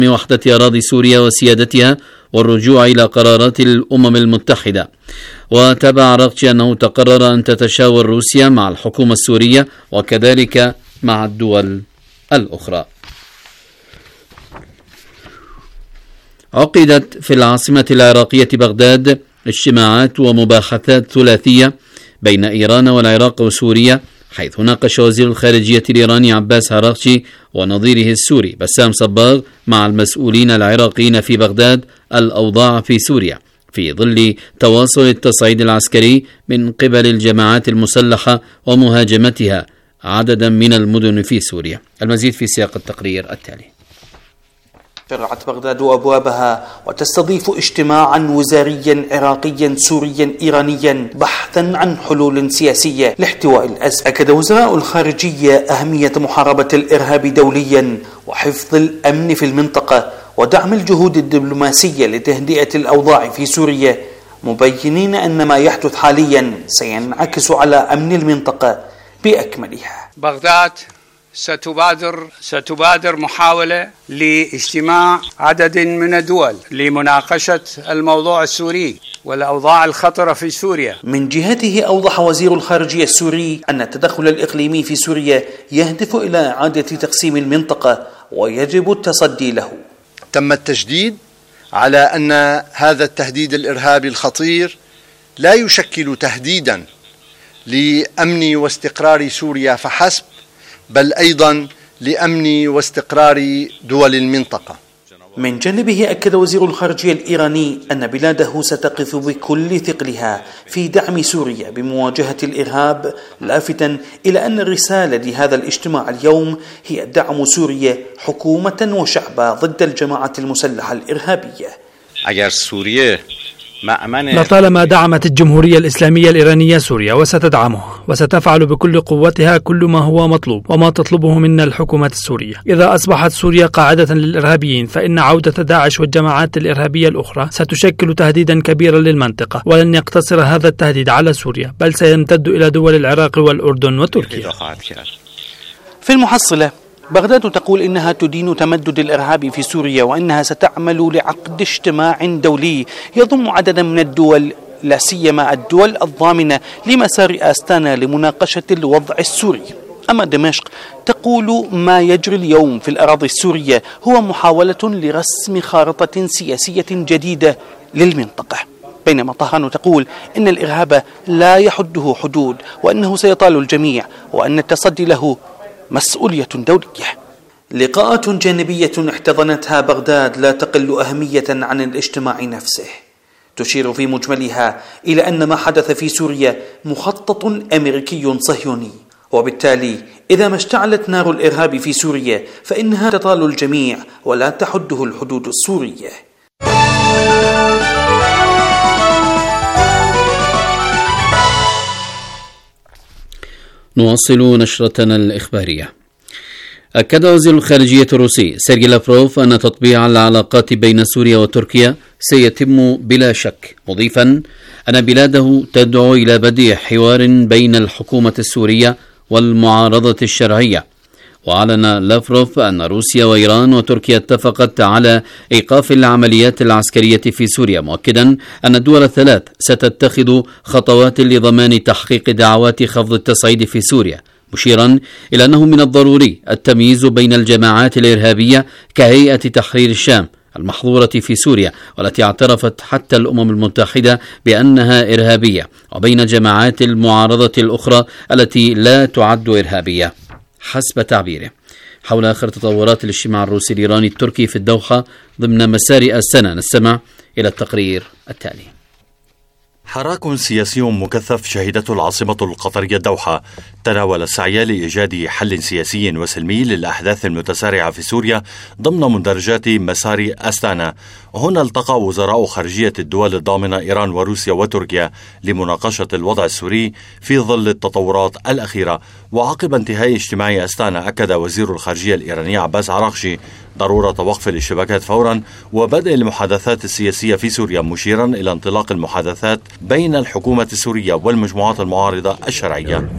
وحدة أراضي سوريا وسيادتها والرجوع إلى قرارات الأمم المتحدة. وتابع عراقجي أنه تقرر أن تتشاور روسيا مع الحكومة السورية وكذلك مع الدول الأخرى. عقدت في العاصمة العراقية بغداد اجتماعات ومباحثات ثلاثية بين إيران والعراق وسوريا، حيث ناقش وزير الخارجية الإيراني عباس عراقجي ونظيره السوري بسام صباغ مع المسؤولين العراقيين في بغداد الأوضاع في سوريا في ظل تواصل التصعيد العسكري من قبل الجماعات المسلحة ومهاجمتها عددا من المدن في سوريا. المزيد في سياق التقرير التالي. شرعت بغداد أبوابها وتستضيف اجتماعا وزاريا عراقيا سوريا إيرانيا بحثا عن حلول سياسية لاحتواء الأزمة. أكد وزراء الخارجية أهمية محاربة الإرهاب دوليا وحفظ الأمن في المنطقة ودعم الجهود الدبلوماسية لتهدئة الأوضاع في سوريا، مبينين أن ما يحدث حاليا سينعكس على أمن المنطقة بأكملها. بغداد ستبادر محاولة لاجتماع عدد من الدول لمناقشة الموضوع السوري والأوضاع الخطرة في سوريا. من جهته أوضح وزير الخارجية السوري أن التدخل الإقليمي في سوريا يهدف إلى إعادة تقسيم المنطقة ويجب التصدي له. تم التشديد على أن هذا التهديد الإرهابي الخطير لا يشكل تهديدا لأمن واستقرار سوريا فحسب، بل أيضا لأمن واستقرار دول المنطقة. من جانبه أكد وزير الخارجية الإيراني أن بلاده ستقف بكل ثقلها في دعم سوريا بمواجهة الإرهاب، لافتا إلى أن الرسالة لهذا الاجتماع اليوم هي دعم سوريا حكومة وشعبا ضد الجماعة المسلحة الإرهابية. اگر سوريا لطالما دعمت الجمهورية الإسلامية الإيرانية سوريا وستدعمه وستفعل بكل قوتها كل ما هو مطلوب وما تطلبه منا الحكومة السورية. إذا أصبحت سوريا قاعدة للإرهابيين فإن عودة داعش والجماعات الإرهابية الأخرى ستشكل تهديدا كبيرا للمنطقة، ولن يقتصر هذا التهديد على سوريا بل سيمتد إلى دول العراق والأردن وتركيا. في المحصلة بغداد تقول إنها تدين تمدد الإرهاب في سوريا وإنها ستعمل لعقد اجتماع دولي يضم عددا من الدول، لا سيما الدول الضامنة لمسار آستانا لمناقشة الوضع السوري. أما دمشق تقول ما يجري اليوم في الأراضي السورية هو محاولة لرسم خارطة سياسية جديدة للمنطقة، بينما طهران تقول إن الإرهاب لا يحده حدود وأنه سيطال الجميع وأن التصدي له مسؤولية دولية. لقاءات جانبية احتضنتها بغداد لا تقل أهمية عن الاجتماع نفسه، تشير في مجملها إلى أن ما حدث في سوريا مخطط أمريكي صهيوني، وبالتالي إذا ما اشتعلت نار الإرهاب في سوريا فإنها تطال الجميع ولا تحده الحدود السورية. نواصل نشرتنا الإخبارية. أكد وزير الخارجية الروسي سيرجي لافروف أن تطبيع العلاقات بين سوريا وتركيا سيتم بلا شك، مضيفا أن بلاده تدعو إلى بدء حوار بين الحكومة السورية والمعارضة الشرعية. وأعلن لافروف أن روسيا وإيران وتركيا اتفقت على إيقاف العمليات العسكرية في سوريا، مؤكدا أن الدول الثلاث ستتخذ خطوات لضمان تحقيق دعوات خفض التصعيد في سوريا، مشيرا إلى أنه من الضروري التمييز بين الجماعات الإرهابية كهيئة تحرير الشام المحظورة في سوريا والتي اعترفت حتى الأمم المتحدة بأنها إرهابية، وبين جماعات المعارضة الأخرى التي لا تعد إرهابية حسب تعبيره. حول آخر تطورات الاجتماع الروسي الإيراني التركي في الدوحة ضمن مسار السنة، نستمع إلى التقرير التالي. حراك سياسي مكثف شهدته العاصمة القطرية الدوحة تناول السعي لإيجاد حل سياسي وسلمي للأحداث المتسارعة في سوريا ضمن مندرجات مسار أستانا. هنا التقى وزراء خارجية الدول الضامنة إيران وروسيا وتركيا لمناقشة الوضع السوري في ظل التطورات الأخيرة. وعقب انتهاء اجتماع أستانا أكد وزير الخارجية الإيراني عباس عراقجي ضرورة وقف الاشتباكات فورا وبدء المحادثات السياسية في سوريا، مشيرا إلى انطلاق المحادثات بين الحكومة السورية والمجموعات المعارضة الشرعية.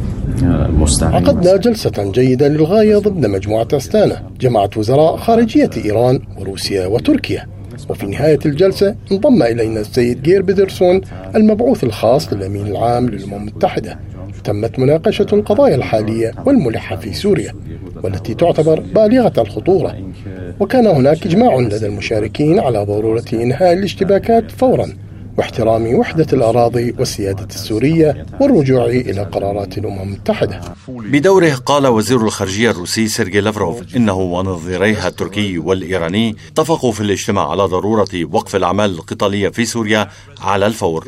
عقدنا جلسة جيدة للغاية ضمن مجموعة أستانا جمعت وزراء خارجية إيران وروسيا وتركيا، وفي نهاية الجلسة انضم إلينا السيد جير بيدرسون المبعوث الخاص للأمين العام للأمم المتحدة. تمت مناقشة القضايا الحالية والملحة في سوريا والتي تعتبر بالغة الخطورة، وكان هناك إجماع لدى المشاركين على ضرورة إنهاء الاشتباكات فورا واحترام وحدة الأراضي والسيادة السورية والرجوع إلى قرارات الأمم المتحدة. بدوره قال وزير الخارجية الروسي سيرجي لافروف إنه ونظيريها التركي والإيراني اتفقوا في الاجتماع على ضرورة وقف الأعمال القتالية في سوريا على الفور.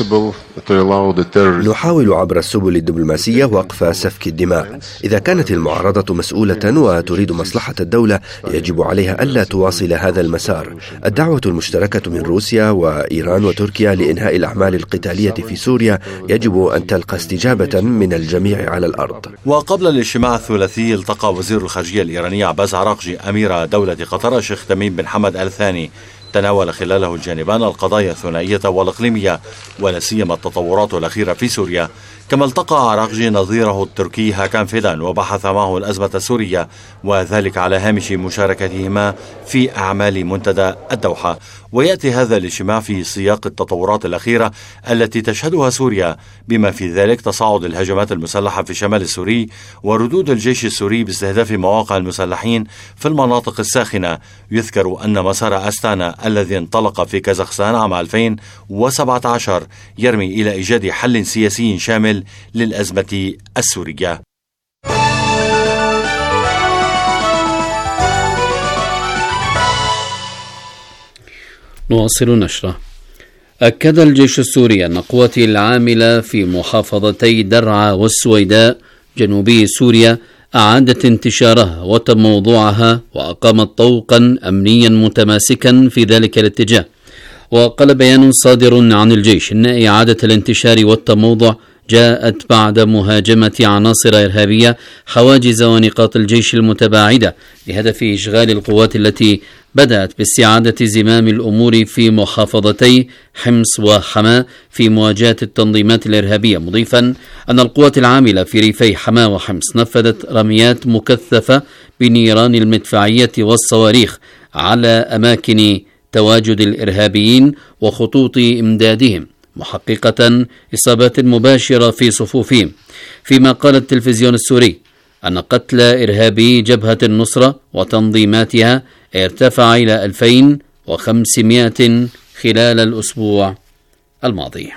نحاول عبر السبل الدبلوماسية وقف سفك الدماء. إذا كانت المعارضة مسؤولة وتريد مصلحة الدولة يجب عليها ألا تواصل هذا المسار. الدعوة المشتركة من روسيا وإيران وتركيا لإنهاء الأعمال القتالية في سوريا يجب أن تلقى استجابة من الجميع على الأرض. وقبل الاجتماع الثلاثي التقى وزير الخارجية الإيراني عباس عراقجي أمير دولة قطر الشيخ تميم بن حمد آل ثاني. تناول خلاله الجانبان القضايا الثنائية والإقليمية ولا سيما التطورات الأخيرة في سوريا، كما التقى عراقجي نظيره التركي هاكان فيدان وبحث معه الأزمة السورية، وذلك على هامش مشاركتهما في أعمال منتدى الدوحة. ويأتي هذا الاجتماع في سياق التطورات الأخيرة التي تشهدها سوريا، بما في ذلك تصاعد الهجمات المسلحة في الشمال السوري وردود الجيش السوري باستهداف مواقع المسلحين في المناطق الساخنة. يذكر أن مسار أستانا الذي انطلق في كازاخستان عام 2017 يرمي إلى إيجاد حل سياسي شامل للأزمة السورية. نواصل نشرة. أكد الجيش السوري أن قوته العاملة في محافظتي درعا والسويداء جنوبي سوريا أعادت انتشارها وتموضعها وأقامت طوقا أمنيا متماسكا في ذلك الاتجاه. وقال بيان صادر عن الجيش إن إعادة الانتشار والتموضع جاءت بعد مهاجمة عناصر إرهابية حواجز ونقاط الجيش المتباعدة بهدف إشغال القوات التي بدأت باستعادة زمام الأمور في محافظتي حمص وحماة في مواجهة التنظيمات الإرهابية، مضيفا أن القوات العاملة في ريفي حماة وحمص نفذت رميات مكثفة بنيران المدفعية والصواريخ على أماكن تواجد الإرهابيين وخطوط إمدادهم، محققة إصابات مباشرة في صفوفهم. فيما قال التلفزيون السوري أن قتل إرهابي جبهة النصرة وتنظيماتها ارتفع إلى 2500 خلال الأسبوع الماضي.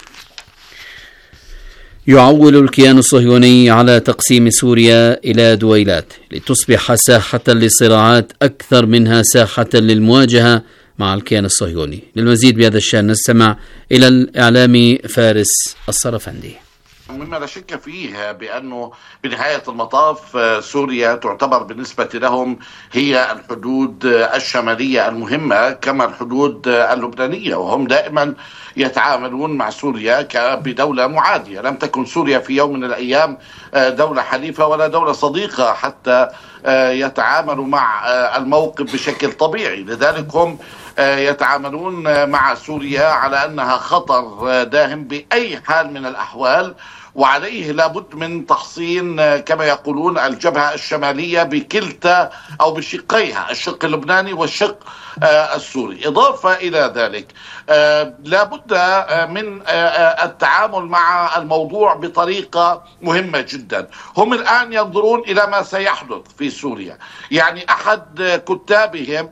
يعول الكيان الصهيوني على تقسيم سوريا إلى دويلات لتصبح ساحة للصراعات أكثر منها ساحة للمواجهة مع الكيان الصهيوني. للمزيد بهذا الشأن نستمع إلى الإعلامي فارس الصرفندي. مما لا شك فيه بأنه بنهاية المطاف سوريا تعتبر بالنسبة لهم هي الحدود الشمالية المهمة كما الحدود اللبنانية، وهم دائما يتعاملون مع سوريا بدولة معادية. لم تكن سوريا في يوم من الأيام دولة حليفة ولا دولة صديقة حتى يتعاملوا مع الموقف بشكل طبيعي. لذلك هم يتعاملون مع سوريا على أنها خطر داهم بأي حال من الأحوال، وعليه لابد من تحصين كما يقولون الجبهة الشمالية بكلتا أو بشقيها، الشق اللبناني والشق السوري. إضافة إلى ذلك لابد من التعامل مع الموضوع بطريقة مهمة جدا. هم الآن ينظرون إلى ما سيحدث في سوريا. يعني أحد كتابهم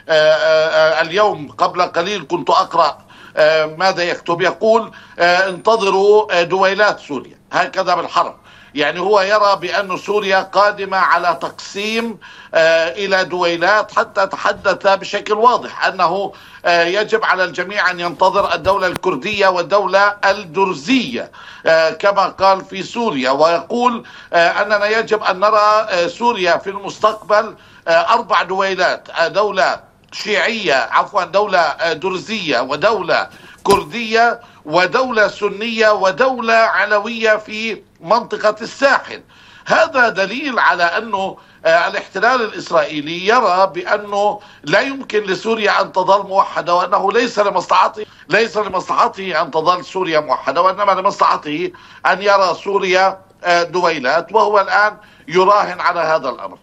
اليوم قبل قليل كنت أقرأ ماذا يكتب، يقول انتظروا دويلات سوريا، هكذا بالحرب. يعني هو يرى بأن سوريا قادمة على تقسيم إلى دويلات، حتى تحدث بشكل واضح أنه يجب على الجميع أن ينتظر الدولة الكردية والدولة الدرزية كما قال في سوريا، ويقول أننا يجب أن نرى سوريا في المستقبل 4 دويلات، دولة شيعية دولة درزية ودولة كردية ودولة سنية ودولة علوية في منطقة الساحل. هذا دليل على أنه الاحتلال الإسرائيلي يرى بأنه لا يمكن لسوريا أن تظل موحدة، وأنه ليس لمصلحته أن تظل سوريا موحدة، وإنما لمصلحته أن يرى سوريا دويلات، وهو الآن يراهن على هذا الأمر.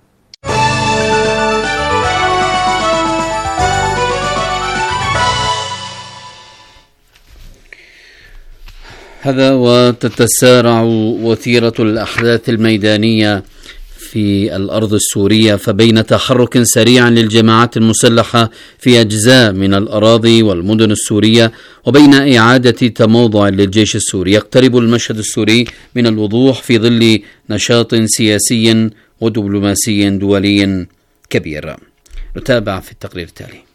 هذا وتتسارع وتيرة الأحداث الميدانية في الأرض السورية، فبين تحرك سريع للجماعات المسلحة في أجزاء من الأراضي والمدن السورية وبين إعادة تموضع للجيش السوري، يقترب المشهد السوري من الوضوح في ظل نشاط سياسي ودبلوماسي دولي كبير. نتابع في التقرير التالي.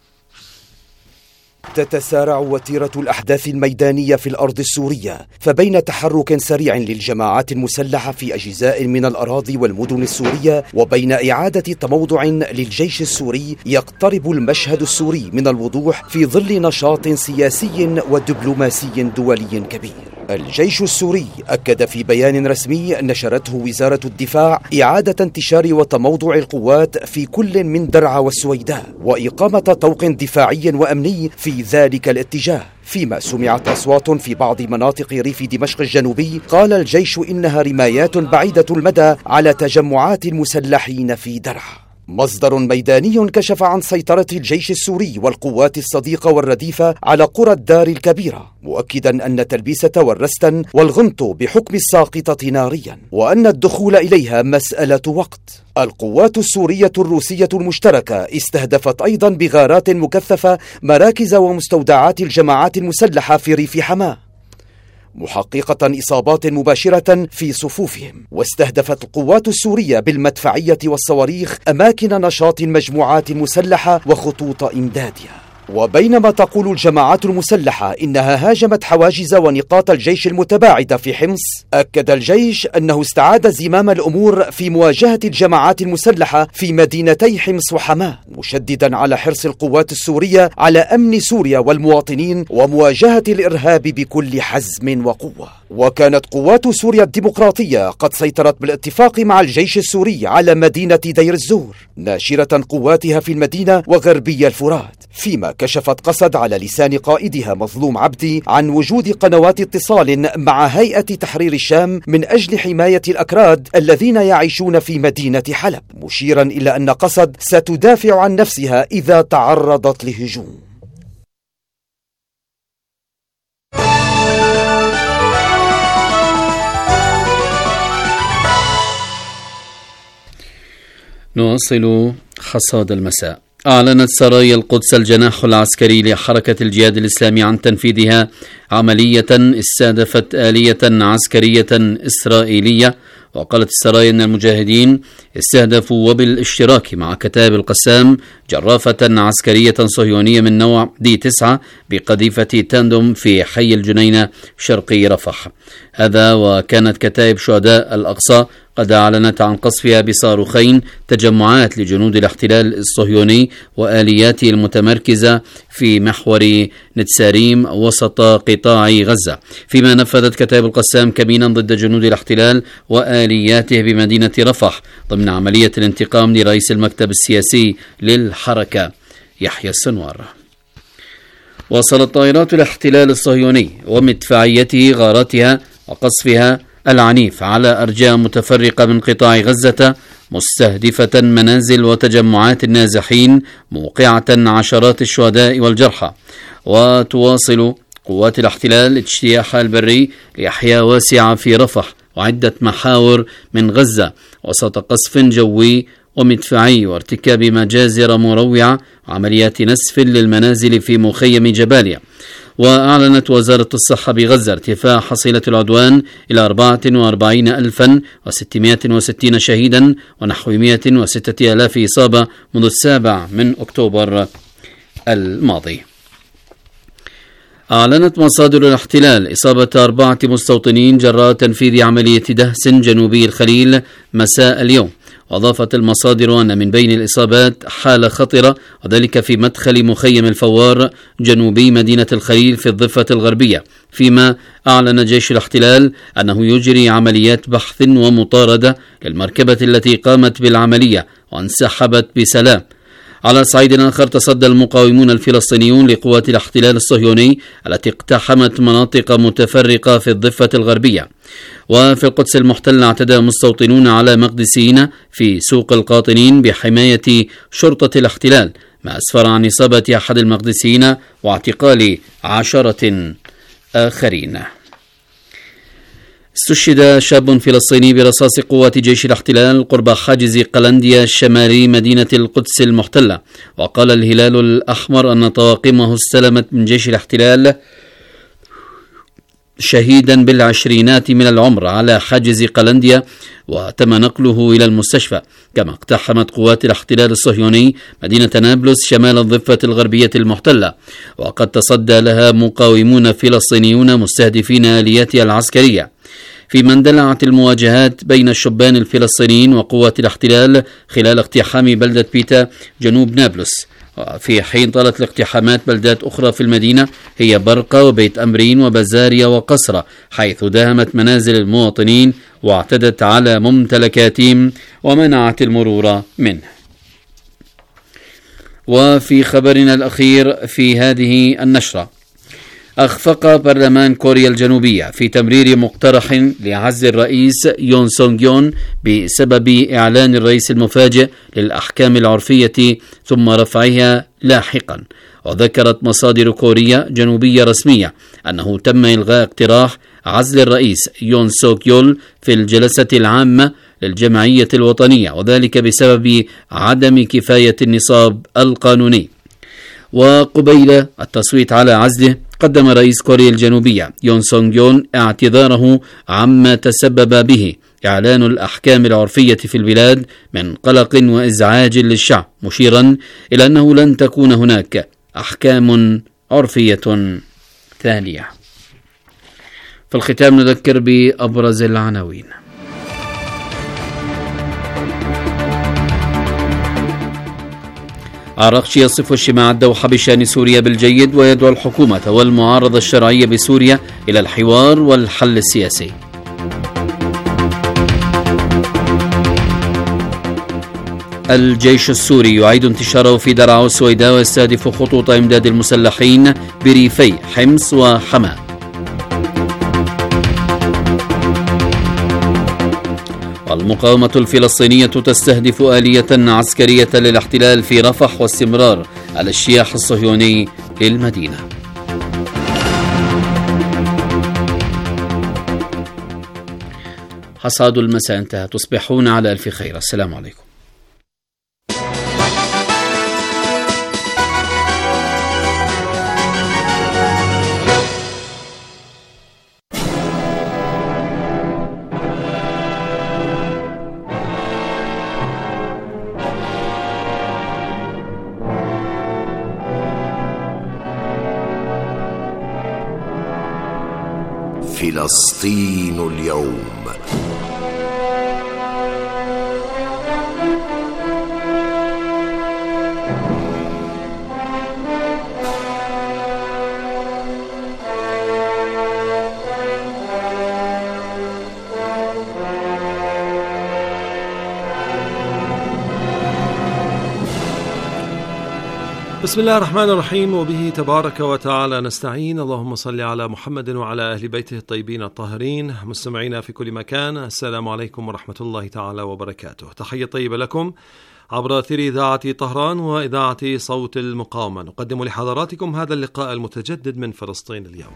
تتسارع وتيرة الأحداث الميدانية في الأرض السورية، فبين تحرك سريع للجماعات المسلحة في أجزاء من الأراضي والمدن السورية وبين إعادة تموضع للجيش السوري، يقترب المشهد السوري من الوضوح في ظل نشاط سياسي ودبلوماسي دولي كبير. الجيش السوري أكد في بيان رسمي نشرته وزارة الدفاع إعادة انتشار وتموضع القوات في كل من درعا والسويداء، وإقامة طوق دفاعي وأمني في ذلك الاتجاه. فيما سمعت أصوات في بعض مناطق ريف دمشق الجنوبي قال الجيش إنها رمايات بعيدة المدى على تجمعات المسلحين في درعا. مصدر ميداني كشف عن سيطرة الجيش السوري والقوات الصديقة والرديفة على قرى الدار الكبيرة، مؤكدا أن تلبيسة والرستن والغمط بحكم الساقطة ناريا، وأن الدخول إليها مسألة وقت. القوات السورية الروسية المشتركة استهدفت أيضا بغارات مكثفة مراكز ومستودعات الجماعات المسلحة في ريف حماة، محققة إصابات مباشرة في صفوفهم. واستهدفت القوات السورية بالمدفعية والصواريخ أماكن نشاط المجموعات المسلحة وخطوط إمدادها. وبينما تقول الجماعات المسلحة إنها هاجمت حواجز ونقاط الجيش المتباعدة في حمص، أكد الجيش أنه استعاد زمام الأمور في مواجهة الجماعات المسلحة في مدينتي حمص وحماة، مشددا على حرص القوات السورية على أمن سوريا والمواطنين ومواجهة الإرهاب بكل حزم وقوة. وكانت قوات سوريا الديمقراطية قد سيطرت بالاتفاق مع الجيش السوري على مدينة دير الزور، ناشرة قواتها في المدينة وغربي الفرات، فيما كشفت قسد على لسان قائدها مظلوم عبدي عن وجود قنوات اتصال مع هيئة تحرير الشام من أجل حماية الأكراد الذين يعيشون في مدينة حلب، مشيرا إلى أن قسد ستدافع عن نفسها إذا تعرضت لهجوم. نواصل حصاد المساء. أعلنت سرايا القدس الجناح العسكري لحركة الجهاد الإسلامي عن تنفيذها عملية استهدفت آلية عسكرية إسرائيلية. وقالت السرايا أن المجاهدين استهدفوا وبالاشتراك مع كتائب القسام جرافة عسكرية صهيونية من نوع D9 بقذيفة تاندوم في حي الجنينة شرقي رفح. هذا وكانت كتائب شهداء الأقصى قد أعلنت عن قصفها بصاروخين تجمعات لجنود الاحتلال الصهيوني وآلياته المتمركزة في محور نتساريم وسط قطاع غزة، فيما نفذت كتائب القسام كمينا ضد جنود الاحتلال وآلياته بمدينة رفح ضمن عملية الانتقام لرئيس المكتب السياسي للحركة يحيى السنوار. وصلت طائرات الاحتلال الصهيوني ومدفعيته غاراتها وقصفها العنيف على أرجاء متفرقة من قطاع غزة، مستهدفة منازل وتجمعات النازحين، موقعة عشرات الشهداء والجرحى. وتواصل قوات الاحتلال اجتياحها البري لأحياء واسعة في رفح وعدة محاور من غزة وسط قصف جوي ومدفعي وارتكاب مجازر مروعة وعمليات نسف للمنازل في مخيم جباليا. وأعلنت وزارة الصحة بغزة ارتفاع حصيلة العدوان إلى 44,660 شهيدا ونحو 106,000 إصابة منذ 7 أكتوبر الماضي. أعلنت مصادر الاحتلال إصابة 4 مستوطنين جراء تنفيذ عملية دهس جنوبي الخليل مساء اليوم. وأضافت المصادر أن من بين الإصابات حالة خطرة، وذلك في مدخل مخيم الفوار جنوبي مدينة الخليل في الضفة الغربية، فيما أعلن جيش الاحتلال أنه يجري عمليات بحث ومطاردة للمركبة التي قامت بالعملية وانسحبت بسلام. على صعيد آخر، تصدى المقاومون الفلسطينيون لقوات الاحتلال الصهيوني التي اقتحمت مناطق متفرقة في الضفة الغربية. وفي القدس المحتلة، اعتدى مستوطنون على مقدسيين في سوق القاطنين بحماية شرطة الاحتلال، ما أسفر عن إصابة أحد المقدسيين واعتقال 10 آخرين. استشهد شاب فلسطيني برصاص قوات جيش الاحتلال قرب حاجز قلنديا الشمالي مدينة القدس المحتلة. وقال الهلال الأحمر أن طواقمه استلمت من جيش الاحتلال شهيدا بالعشرينات من العمر على حاجز قلنديا، وتم نقله إلى المستشفى. كما اقتحمت قوات الاحتلال الصهيوني مدينة نابلس شمال الضفة الغربية المحتلة، وقد تصدى لها مقاومون فلسطينيون مستهدفين آلياتها العسكرية، فيما اندلعت المواجهات بين الشبان الفلسطينيين وقوات الاحتلال خلال اقتحام بلدة بيتا جنوب نابلس، في حين طالت الاقتحامات بلدات أخرى في المدينة هي برقة وبيت أمرين وبزاريا وقصرة، حيث داهمت منازل المواطنين واعتدت على ممتلكاتهم ومنعت المرور منه. وفي خبرنا الأخير في هذه النشرة، أخفق برلمان كوريا الجنوبية في تمرير مقترح لعزل الرئيس يون سونغ يون بسبب إعلان الرئيس المفاجئ للأحكام العرفية ثم رفعها لاحقا. وذكرت مصادر كوريا جنوبية رسمية أنه تم إلغاء اقتراح عزل الرئيس يون سوك يول في الجلسة العامة للجمعية الوطنية، وذلك بسبب عدم كفاية النصاب القانوني. وقبيل التصويت على عزله، قدم رئيس كوريا الجنوبية يون سونغ يون اعتذاره عما تسبب به إعلان الأحكام العرفية في البلاد من قلق وإزعاج للشعب، مشيرا إلى أنه لن تكون هناك أحكام عرفية ثانية. في الختام نذكر بأبرز العناوين. عراقشي يصف اجتماع الدوحة بشأن سوريا بالجيد، ويدعو الحكومة والمعارضة الشرعية بسوريا إلى الحوار والحل السياسي. الجيش السوري يعيد انتشاره في درعا والسويداء ويستهدف خطوط إمداد المسلحين بريفي حمص وحما. المقاومة الفلسطينية تستهدف آلية عسكرية للاحتلال في رفح واستمرار الاجتياح الصهيوني للمدينة. حصاد المساء انتهى، تصبحون على ألف خير. السلام عليكم. فلسطين اليوم. بسم الله الرحمن الرحيم، وبه تبارك وتعالى نستعين. اللهم صل على محمد وعلى أهل بيته الطيبين الطاهرين. مستمعينا في كل مكان، السلام عليكم ورحمة الله تعالى وبركاته. تحية طيبة لكم عبر أثير إذاعة طهران وإذاعة صوت المقاومة. نقدم لحضراتكم هذا اللقاء المتجدد من فلسطين اليوم.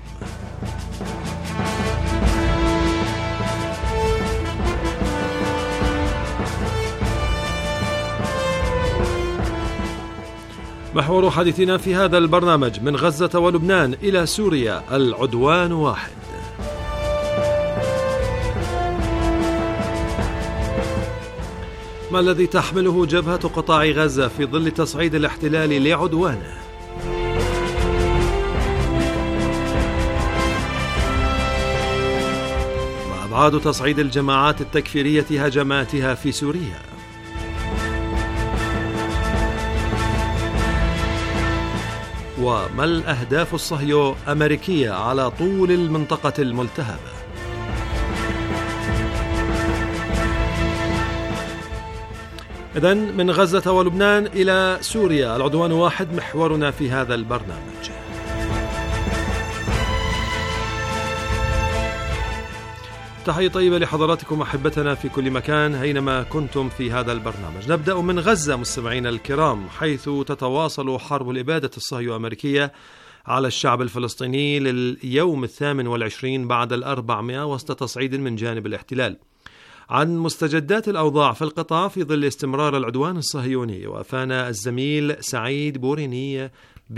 محور حديثنا في هذا البرنامج: من غزة ولبنان إلى سوريا، العدوان واحد. ما الذي تحمله جبهة قطاع غزة في ظل تصعيد الاحتلال لعدوانه؟ ما أبعاد تصعيد الجماعات التكفيرية هجماتها في سوريا؟ وما الأهداف الصهيو-أمريكية على طول المنطقة الملتهبة؟ إذن من غزة ولبنان إلى سوريا، العدوان واحد محورنا في هذا البرنامج. تحية طيبة لحضراتكم أحبتنا في كل مكان أينما كنتم في هذا البرنامج. نبدأ من غزة مستمعينا الكرام، حيث تتواصل حرب الإبادة الصهيونية الأمريكية على الشعب الفلسطيني لليوم 28 بعد 400 وسط تصعيد من جانب الاحتلال. عن مستجدات الأوضاع في القطاع في ظل استمرار العدوان الصهيوني وافانا الزميل سعيد بوريني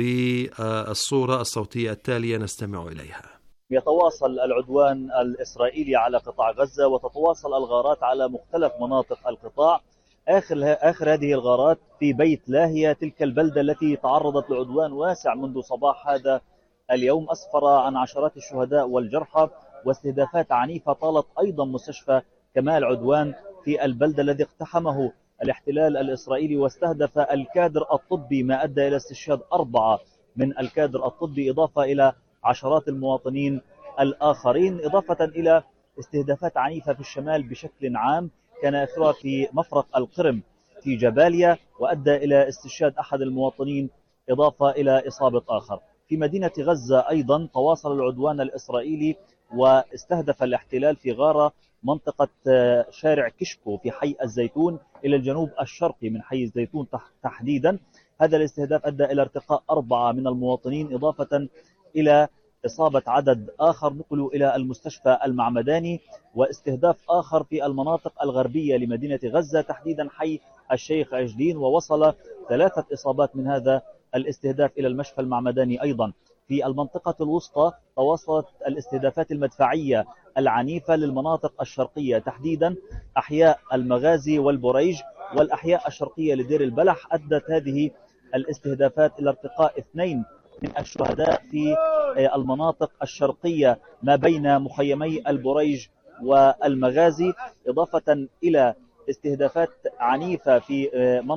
بالصورة الصوتية التالية نستمع إليها. يتواصل العدوان الإسرائيلي على قطاع غزة وتتواصل الغارات على مختلف مناطق القطاع. آخر هذه الغارات في بيت لاهية، تلك البلدة التي تعرضت لعدوان واسع منذ صباح هذا اليوم، أسفر عن عشرات الشهداء والجرحى واستهدافات عنيفة طالت أيضا مستشفى كمال عدوان في البلدة الذي اقتحمه الاحتلال الإسرائيلي واستهدف الكادر الطبي، ما أدى إلى استشهاد 4 من الكادر الطبي، إضافة إلى عشرات المواطنين الآخرين، إضافة إلى استهدافات عنيفة في الشمال بشكل عام، كان آخرها في مفرق القرم في جباليا وأدى إلى استشهاد أحد المواطنين إضافة إلى إصابة آخر. في مدينة غزة أيضا تواصل العدوان الإسرائيلي واستهدف الاحتلال في غارة منطقة شارع كشكو في حي الزيتون إلى الجنوب الشرقي من حي الزيتون تحديدا. هذا الاستهداف أدى إلى ارتقاء 4 من المواطنين إضافة إلى إصابة عدد آخر نقلوا إلى المستشفى المعمداني، واستهداف آخر في المناطق الغربية لمدينة غزة تحديدا حي الشيخ عجلين، ووصل 3 إصابات من هذا الاستهداف إلى المشفى المعمداني. أيضا في المنطقة الوسطى تواصلت الاستهدافات المدفعية العنيفة للمناطق الشرقية تحديدا أحياء المغازي والبريج والأحياء الشرقية لدير البلح. أدت هذه الاستهدافات إلى ارتقاء 2 من الشهداء في المناطق الشرقية ما بين مخيمي البريج والمغازي، إضافة إلى استهدافات عنيفة في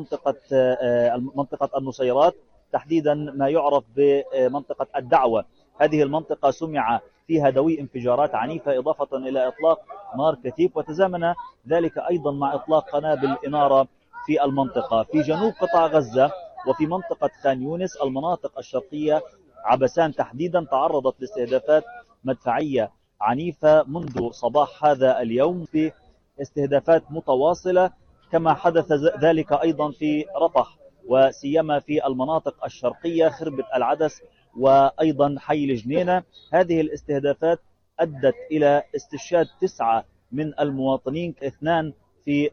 منطقة النصيرات تحديدا ما يعرف بمنطقة الدعوة. هذه المنطقة سمع فيها دوي انفجارات عنيفة إضافة إلى إطلاق نار كثيف، وتزامن ذلك أيضا مع إطلاق قنابل إنارة في المنطقة. في جنوب قطاع غزة وفي منطقة خان يونس المناطق الشرقية عبسان تحديدا تعرضت لاستهدافات مدفعية عنيفة منذ صباح هذا اليوم في استهدافات متواصلة، كما حدث ذلك أيضا في رفح وسيما في المناطق الشرقية خربة العدس وأيضا حي الجنينة. هذه الاستهدافات أدت إلى استشهاد 9 من المواطنين، 2 في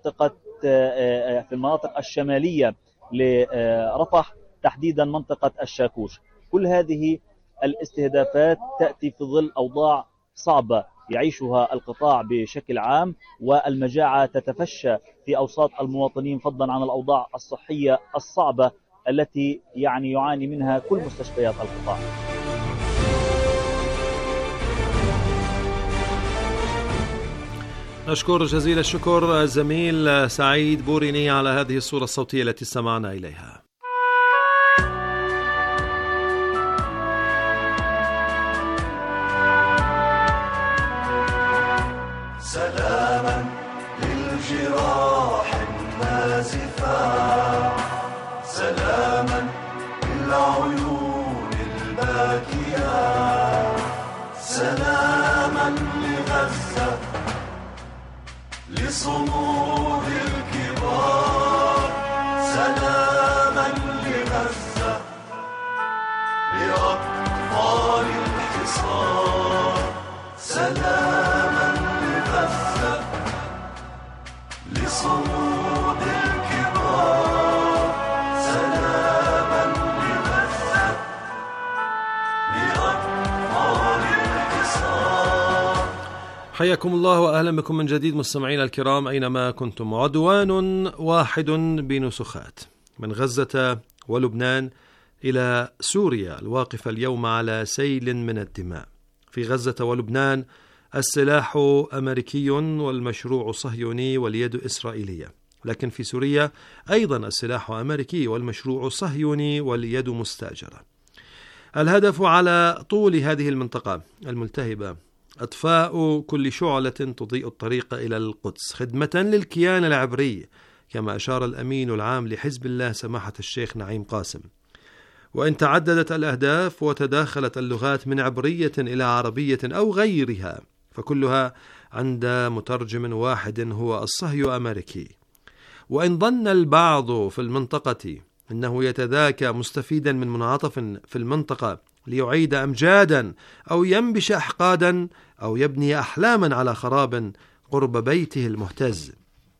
المناطق الشمالية لرفح تحديدا منطقة الشاكوش. كل هذه الاستهدافات تأتي في ظل أوضاع صعبة يعيشها القطاع بشكل عام، والمجاعة تتفشى في أوساط المواطنين فضلا عن الأوضاع الصحية الصعبة التي يعاني منها كل مستشفيات القطاع. نشكر جزيل الشكر زميل سعيد بوريني على هذه الصورة الصوتية التي استمعنا إليها. سلاما للجراح النازفة، سلاما للعيون الباكية، سلاما لغزة لصمود الكبار، سلاما لغزة لأطفال الحصار، سلاما لغزة لصمود الكبار، سلاما لغزة لأطفال الحصار. حياكم الله وأهلا بكم من جديد مستمعينا الكرام أينما كنتم. عدوان واحد بنسخات من غزة ولبنان إلى سوريا الواقفة اليوم على سيل من الدماء. في غزة ولبنان السلاح أمريكي والمشروع صهيوني واليد إسرائيلية، لكن في سوريا أيضا السلاح أمريكي والمشروع صهيوني واليد مستأجرة. الهدف على طول هذه المنطقة الملتهبة إطفاء كل شعلة تضيء الطريق إلى القدس خدمة للكيان العبري كما أشار الأمين العام لحزب الله سماحة الشيخ نعيم قاسم. وإن تعددت الأهداف وتداخلت اللغات من عبرية إلى عربية أو غيرها، فكلها عند مترجم واحد هو الصهيو أمريكي. وإن ظن البعض في المنطقة إنه يتذاكى مستفيدا من منعطف في المنطقة ليعيد أمجادا أو ينبش أحقادا أو يبني أحلاما على خراب قرب بيته المهتز،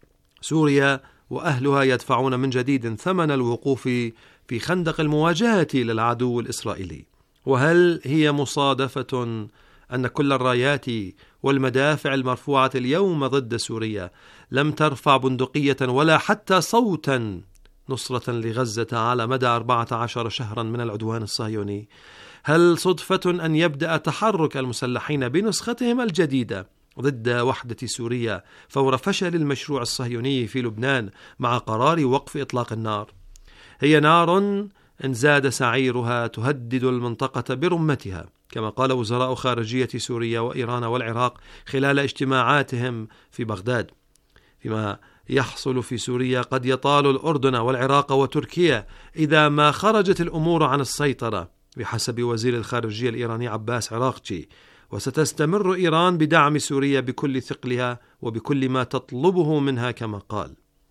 سوريا وأهلها يدفعون من جديد ثمن الوقوف في خندق المواجهة للعدو الإسرائيلي. وهل هي مصادفة أن كل الرايات والمدافع المرفوعة اليوم ضد سوريا لم ترفع بندقية ولا حتى صوتا نصرة لغزة على مدى 14 شهرا من العدوان الصهيوني؟ هل صدفة أن يبدأ تحرك المسلحين بنسختهم الجديدة ضد وحدة سوريا فور فشل المشروع الصهيوني في لبنان مع قرار وقف إطلاق النار؟ هي نار إن زاد سعيرها تهدد المنطقة برمتها، كما قال وزراء خارجية سوريا وإيران والعراق خلال اجتماعاتهم في بغداد. فيما يحصل في سوريا قد يطال الأردن والعراق وتركيا إذا ما خرجت الأمور عن السيطرة بحسب وزير الخارجية الإيراني عباس عراقجي، وستستمر إيران بدعم سوريا بكل ثقلها وبكل ما تطلبه منها كما قال.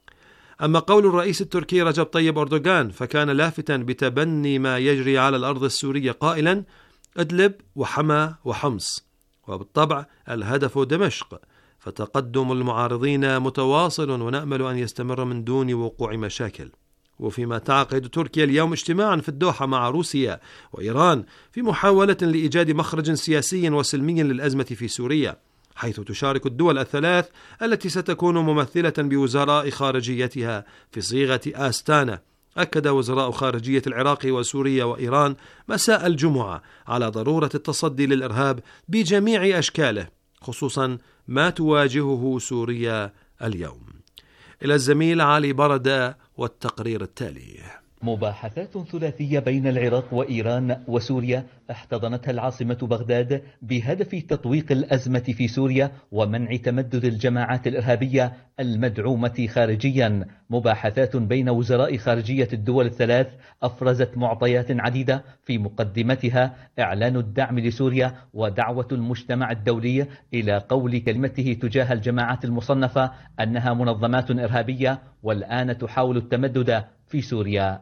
أما قول الرئيس التركي رجب طيب أردوغان فكان لافتاً بتبني ما يجري على الأرض السورية قائلاً: إدلب وحما وحمص، وبالطبع الهدف دمشق، فتقدم المعارضين متواصل ونأمل أن يستمر من دون وقوع مشاكل. وفيما تعقد تركيا اليوم اجتماعا في الدوحة مع روسيا وإيران في محاولة لإيجاد مخرج سياسي وسلمي للأزمة في سوريا، حيث تشارك الدول الثلاث التي ستكون ممثلة بوزراء خارجيتها في صيغة آستانا. أكد وزراء خارجية العراق وسوريا وإيران مساء الجمعة على ضرورة التصدي للإرهاب بجميع أشكاله، خصوصا ما تواجهه سوريا اليوم. إلى الزميل علي بردة والتقرير التالي. مباحثات ثلاثية بين العراق وإيران وسوريا احتضنتها العاصمة بغداد بهدف تطويق الأزمة في سوريا ومنع تمدد الجماعات الإرهابية المدعومة خارجيا. مباحثات بين وزراء خارجية الدول الثلاث أفرزت معطيات عديدة، في مقدمتها إعلان الدعم لسوريا ودعوة المجتمع الدولي إلى قول كلمته تجاه الجماعات المصنفة أنها منظمات إرهابية والآن تحاول التمدد في سوريا.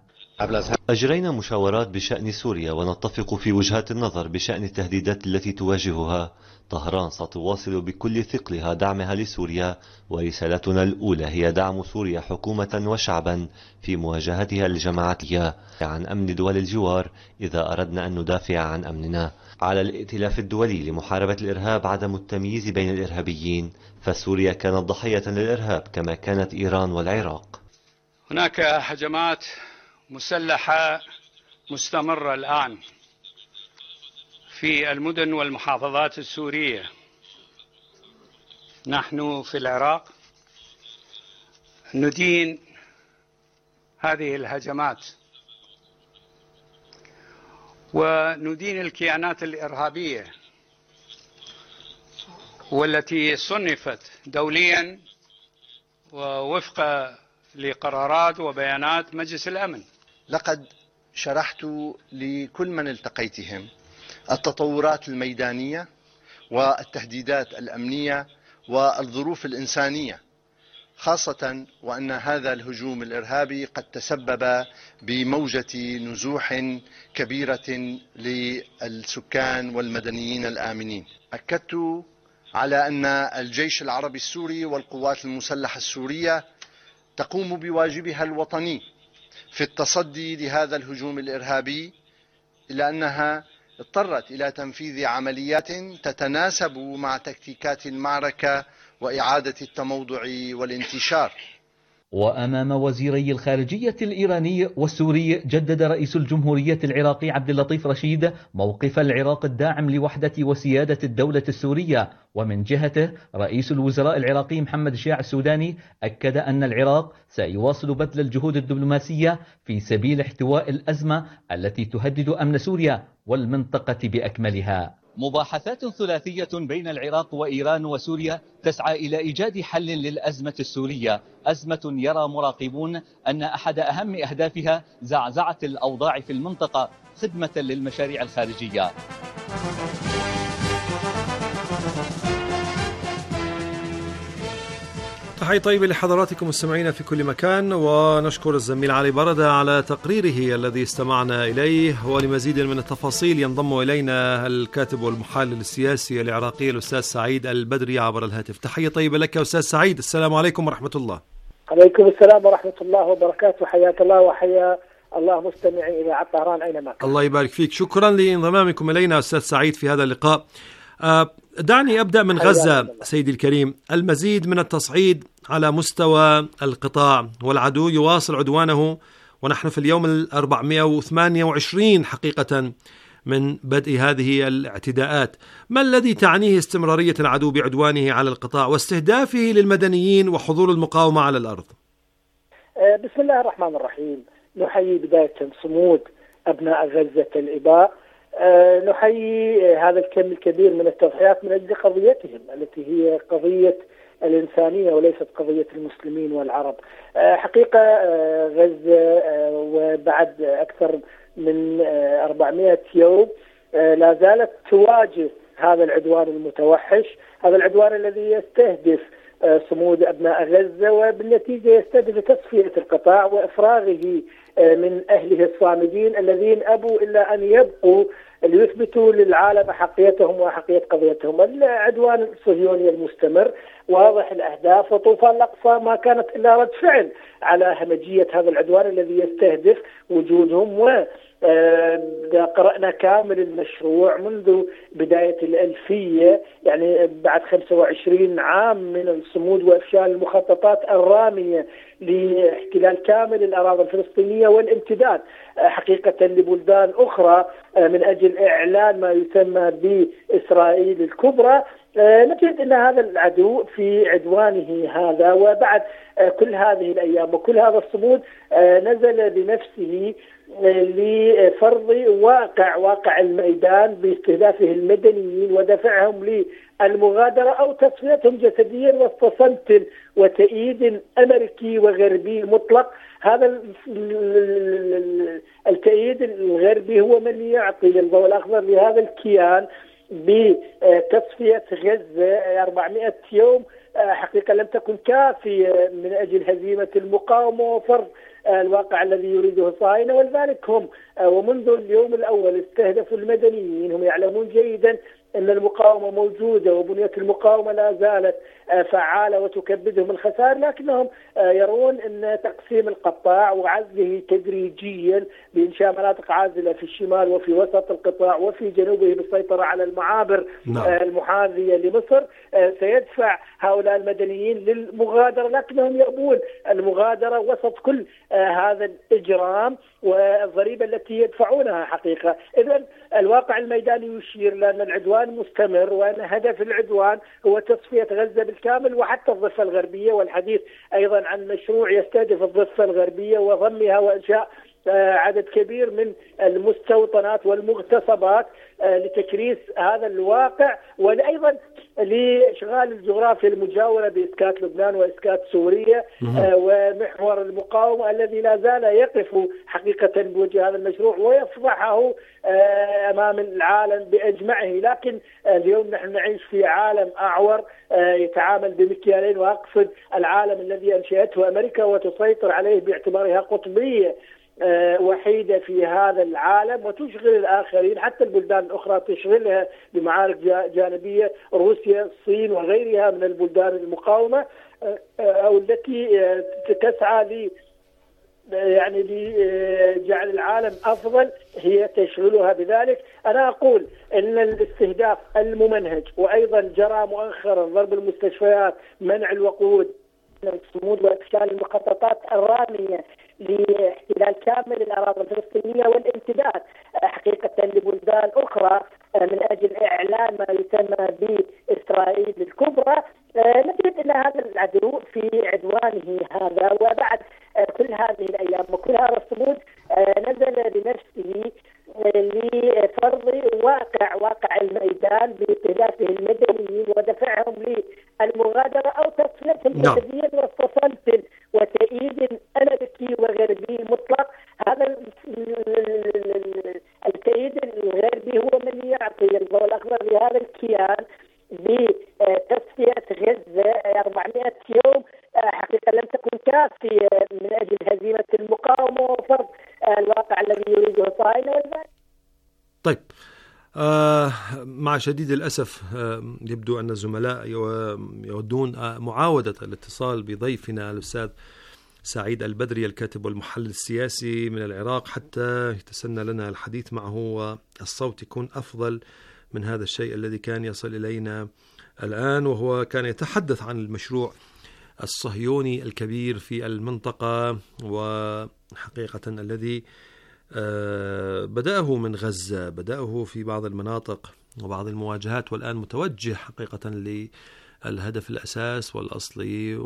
أجرينا مشاورات بشأن سوريا ونتفق في وجهات النظر بشأن التهديدات التي تواجهها. طهران ستواصل بكل ثقلها دعمها لسوريا، ورسالتنا الأولى هي دعم سوريا حكومة وشعبا في مواجهتها للجماعات عن أمن دول الجوار إذا أردنا أن ندافع عن أمننا. على الائتلاف الدولي لمحاربة الإرهاب عدم التمييز بين الإرهابيين، فسوريا كانت ضحية للإرهاب كما كانت إيران والعراق. هناك هجمات مسلحة مستمرة الآن في المدن والمحافظات السورية. نحن في العراق ندين هذه الهجمات وندين الكيانات الإرهابية والتي صنفت دوليا ووفق لقرارات وبيانات مجلس الأمن. لقد شرحت لكل من التقيتهم التطورات الميدانية والتهديدات الأمنية والظروف الإنسانية، خاصة وأن هذا الهجوم الإرهابي قد تسبب بموجة نزوح كبيرة للسكان والمدنيين الآمنين. أكدت على أن الجيش العربي السوري والقوات المسلحة السورية تقوم بواجبها الوطني في التصدي لهذا الهجوم الإرهابي، إلا أنها اضطرت إلى تنفيذ عمليات تتناسب مع تكتيكات المعركة وإعادة التموضع والانتشار. وأمام وزيري الخارجية الإيراني والسوري جدد رئيس الجمهورية العراقي عبد اللطيف رشيد موقف العراق الداعم لوحدة وسيادة الدولة السورية. ومن جهته رئيس الوزراء العراقي محمد شيع السوداني أكد أن العراق سيواصل بذل الجهود الدبلوماسية في سبيل احتواء الأزمة التي تهدد أمن سوريا والمنطقة بأكملها. مباحثات ثلاثية بين العراق وإيران وسوريا تسعى إلى إيجاد حل للأزمة السورية، أزمة يرى مراقبون أن أحد أهم أهدافها زعزعة الأوضاع في المنطقة خدمة للمشاريع الخارجية. تحية طيبة لحضراتكم مستمعينا في كل مكان، ونشكر الزميل علي بردة على تقريره الذي استمعنا إليه. ولمزيد من التفاصيل ينضم إلينا الكاتب والمحلل السياسي العراقي الأستاذ سعيد البدري عبر الهاتف. تحية طيبة لك يا أستاذ سعيد، السلام عليكم ورحمة الله. عليكم السلام ورحمة الله وبركاته، حياك الله وحيا الله مستمعي إذاعة طهران أينما كنتم. الله يبارك فيك، شكرا لانضمامكم إلينا أستاذ سعيد في هذا اللقاء. دعني أبدأ من غزة سيدي الكريم. المزيد من التصعيد على مستوى القطاع، والعدو يواصل عدوانه، ونحن في اليوم 428 حقيقة من بدء هذه الاعتداءات. ما الذي تعنيه استمرارية العدو بعدوانه على القطاع واستهدافه للمدنيين وحضور المقاومة على الأرض؟ بسم الله الرحمن الرحيم. نحيي بداية صمود أبناء غزة الإباء، نحيي هذا الكم الكبير من التضحيات من أجل قضيتهم التي هي قضية الإنسانية وليست قضية المسلمين والعرب. حقيقة غزة وبعد أكثر من 400 يوم لا زالت تواجه هذا العدوان المتوحش، هذا العدوان الذي يستهدف صمود أبناء غزة، وبالنتيجة يستهدف تصفية القطاع وإفراغه من أهله الصامدين الذين أبوا إلا أن يبقوا ليثبتوا للعالم أحقيتهم وأحقية قضيتهم. العدوان الصهيوني المستمر واضح الأهداف، وطوفان الأقصى ما كانت إلا رد فعل على همجية هذا العدوان الذي يستهدف وجودهم. قرأنا كامل المشروع منذ بداية الألفية، يعني بعد 25 عام من الصمود وإفشال المخططات الرامية لاحتلال كامل الأراضي الفلسطينية والامتداد حقيقة لبلدان أخرى من أجل إعلان ما يسمى بإسرائيل الكبرى. نجد أن هذا العدو في عدوانه هذا وبعد كل هذه الأيام وكل هذا الصمود نزل بنفسه لفرض واقع الميدان باستهدافه المدنيين ودفعهم للمغادرة أو تصفيتهم جسديا وسط صمت وتأييد أمريكي وغربي مطلق. هذا التأييد الغربي هو من يعطي الضوء الأخضر لهذا الكيان بتصفية غزة. 400 يوم حقيقة لم تكن كافية من أجل هزيمة المقاومة وفرض الواقع الذي يريده الصهاينة، ولذلك هم ومنذ اليوم الأول استهدفوا المدنيين. هم يعلمون جيدا أن المقاومة موجودة وبنية المقاومة لا زالت فعالة وتكبدهم الخسائر، لكنهم يرون أن تقسيم القطاع وعزله تدريجيا بإنشاء مناطق عازلة في الشمال وفي وسط القطاع وفي جنوبه بالسيطرة على المعابر المحاذية لمصر سيدفع هؤلاء المدنيين للمغادرة، لكنهم يأبون المغادرة وسط كل هذا الإجرام والضريبة التي يدفعونها حقيقة. إذن الواقع الميداني يشير لأن العدوان مستمر، وأن هدف العدوان هو تصفية غزة بالكامل وحتى الضفة الغربية، والحديث أيضا عن مشروع يستهدف الضفة الغربية وضمها وإنشاء عدد كبير من المستوطنات والمغتصبات لتكريس هذا الواقع، وأيضا لإشغال الجغرافيا المجاورة بإسكات لبنان وإسكات سوريا ومحور المقاومة الذي لا زال يقف حقيقة بوجه هذا المشروع ويفضحه أمام العالم بأجمعه. لكن اليوم نحن نعيش في عالم أعور يتعامل بمكيالين، وأقصد العالم الذي أنشأته أمريكا وتسيطر عليه باعتبارها قطبية وحيدة في هذا العالم وتشغل الآخرين، حتى البلدان الأخرى تشغلها بمعارك جانبية، روسيا الصين وغيرها من البلدان المقاومة أو التي تسعى يعني لجعل العالم أفضل هي تشغلها بذلك. أنا أقول أن الاستهداف الممنهج وأيضا جرى مؤخرا ضرب المستشفيات، منع الوقود، الصمود وإفشال المخططات الرامية لاحتلال كامل الأراضي الفلسطينية والامتداد حقيقة لبلدان أخرى من أجل إعلان ما يسمى بإسرائيل الكبرى. نجد أن هذا العدو في عدوانه هذا وبعد كل هذه الأيام وكل هذا الصمود نزل بنفسه لفرض واقع الميدان الآن باستهدافه المدنيين ودفعهم للمغادرة أو تصفيتهم جسديا وتصلت وتأييد أمريكي وغربي مطلق. هذا التأييد الغربي هو من يعطي الضوء الأخضر لهذا الكيان بتصفية غزة 400 يوم. حقيقة لم تكن كافية من أجل هزيمة المقاومة وفرض الواقع الذي يريده صهيونية. طيب، مع شديد الأسف يبدو أن الزملاء يودون معاودة الاتصال بضيفنا الأستاذ سعيد البدري الكاتب والمحلل السياسي من العراق حتى يتسنى لنا الحديث معه والصوت يكون أفضل من هذا الشيء الذي كان يصل إلينا الآن، وهو كان يتحدث عن المشروع الصهيوني الكبير في المنطقة، وحقيقة الذي بدأه من غزة، بدأه في بعض المناطق وبعض المواجهات، والآن متوجه حقيقة للهدف الأساس والأصلي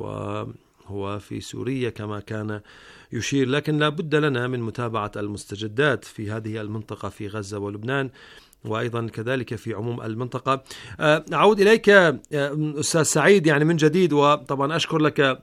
وهو في سوريا كما كان يشير. لكن لا بد لنا من متابعة المستجدات في هذه المنطقة في غزة ولبنان، وأيضا كذلك في عموم المنطقة. أعود إليك أستاذ سعيد يعني من جديد، وطبعا أشكر لك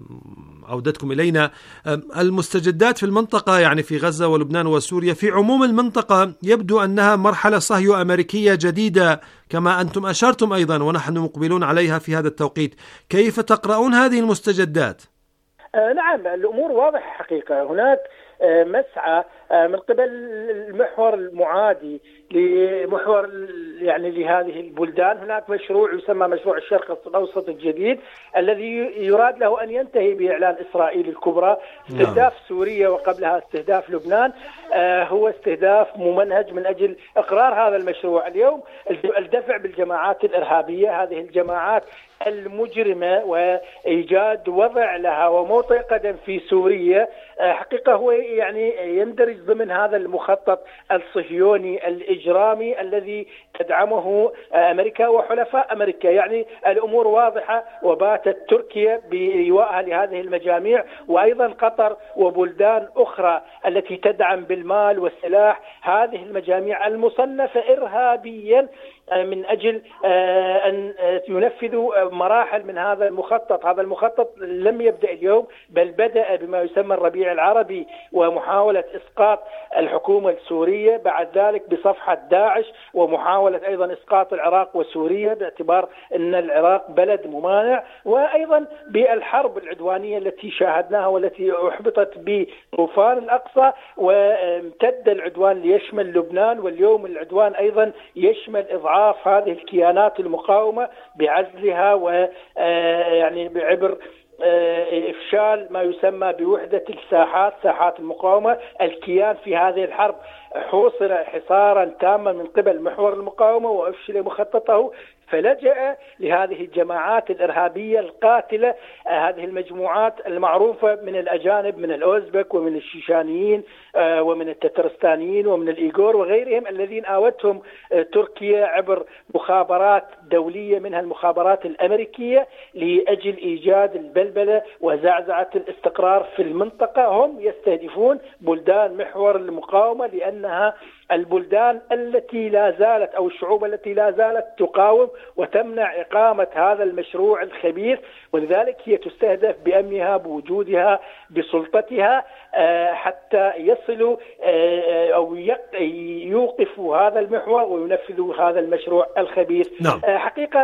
عودتكم إلينا. المستجدات في المنطقة يعني في غزة ولبنان وسوريا في عموم المنطقة يبدو أنها مرحلة صهيو أمريكية جديدة كما أنتم أشرتم أيضا، ونحن مقبلون عليها في هذا التوقيت. كيف تقرؤون هذه المستجدات؟ نعم، الأمور واضحة حقيقة. هناك مسعى من قبل المحور المعادي لمحور يعني لهذه البلدان. هناك مشروع يسمى مشروع الشرق الأوسط الجديد الذي يراد له أن ينتهي بإعلان إسرائيل الكبرى. استهداف سوريا وقبلها استهداف لبنان هو استهداف ممنهج من أجل إقرار هذا المشروع. اليوم الدفع بالجماعات الإرهابية، هذه الجماعات المجرمة، وإيجاد وضع لها وموطئ قدم في سوريا، حقيقة هو يعني يندرج ضمن هذا المخطط الصهيوني الإجرامي الذي تدعمه أمريكا وحلفاء أمريكا. يعني الأمور واضحة، وباتت تركيا بإيوائها لهذه المجاميع، وأيضا قطر وبلدان أخرى التي تدعم بالمال والسلاح هذه المجاميع المصنفة إرهابيا من أجل أن ينفذوا مراحل من هذا المخطط. هذا المخطط لم يبدأ اليوم، بل بدأ بما يسمى الربيع العربي ومحاولة إسقاط الحكومة السورية، بعد ذلك بصفحة داعش، ومحاولة أيضا إسقاط العراق وسوريا باعتبار أن العراق بلد ممانع، وأيضا بالحرب العدوانية التي شاهدناها والتي أحبطت بطوفان الأقصى، وامتد العدوان ليشمل لبنان، واليوم العدوان أيضا يشمل إضعاف هذه الكيانات المقاومة بعزلها ويعني بعبر إفشال ما يسمى بوحدة الساحات، ساحات المقاومة. الكيان في هذه الحرب حوصر حصارا تاما من قبل محور المقاومة وأفشل مخططه، فلجأ لهذه الجماعات الإرهابية القاتلة، هذه المجموعات المعروفة من الأجانب، من الأوزبك ومن الشيشانيين ومن التترستانيين ومن الإيغور وغيرهم، الذين آوتهم تركيا عبر مخابرات دولية منها المخابرات الأمريكية لأجل إيجاد البلبلة وزعزعة الاستقرار في المنطقة. هم يستهدفون بلدان محور المقاومة لأنها البلدان التي لا زالت أو الشعوب التي لا زالت تقاوم وتمنع إقامة هذا المشروع الخبيث، ولذلك هي تستهدف بأمنها، بوجودها، بسلطتها، حتى يصلوا أو يوقفوا هذا المحور وينفذوا هذا المشروع الخبيث. نعم. حقيقة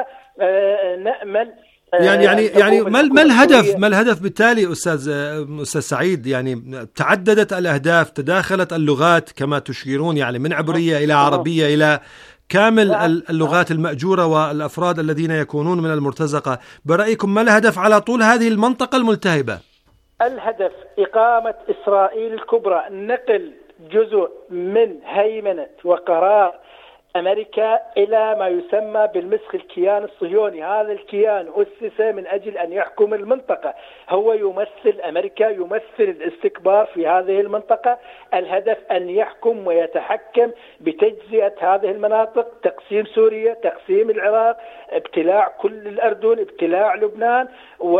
نأمل يعني ما الهدف بالتالي أستاذ سعيد؟ يعني تعددت الأهداف، تداخلت اللغات كما تشيرون، يعني من عبرية إلى عربية إلى كامل اللغات المأجورة والأفراد الذين يكونون من المرتزقة. برأيكم ما الهدف على طول هذه المنطقة الملتهبة؟ الهدف إقامة إسرائيل الكبرى، نقل جزء من هيمنة وقرار أمريكا إلى ما يسمى بالمسخ الكيان الصهيوني. هذا الكيان أسس من أجل أن يحكم المنطقة، هو يمثل أمريكا، يمثل الاستكبار في هذه المنطقة. الهدف أن يحكم ويتحكم بتجزئة هذه المناطق، تقسيم سوريا، تقسيم العراق، ابتلاع كل الأردن، ابتلاع لبنان،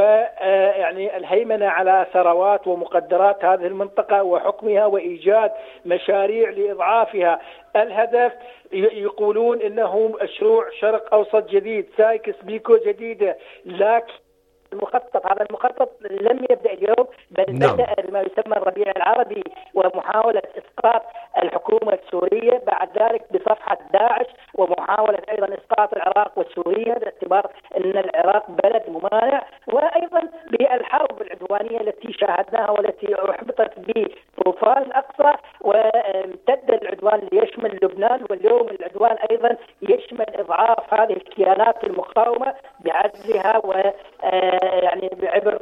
ويعني الهيمنة على ثروات ومقدرات هذه المنطقة وحكمها وإيجاد مشاريع لإضعافها. الهدف يقولون انه مشروع شرق اوسط جديد، سايكس بيكو جديده، لكن هذا المخطط لم يبدأ اليوم، بل بدأ ما يسمى الربيع العربي ومحاولة إسقاط الحكومة السورية، بعد ذلك بصفحة داعش ومحاولة أيضا إسقاط العراق وسوريا باعتبار أن العراق بلد ممانع، وأيضا بالحرب العدوانية التي شاهدناها والتي أحبطت بطوفان الأقصى، وامتد العدوان ليشمل لبنان، واليوم العدوان أيضا يشمل إضعاف هذه الكيانات المقاومة بعزلها يعني بعبر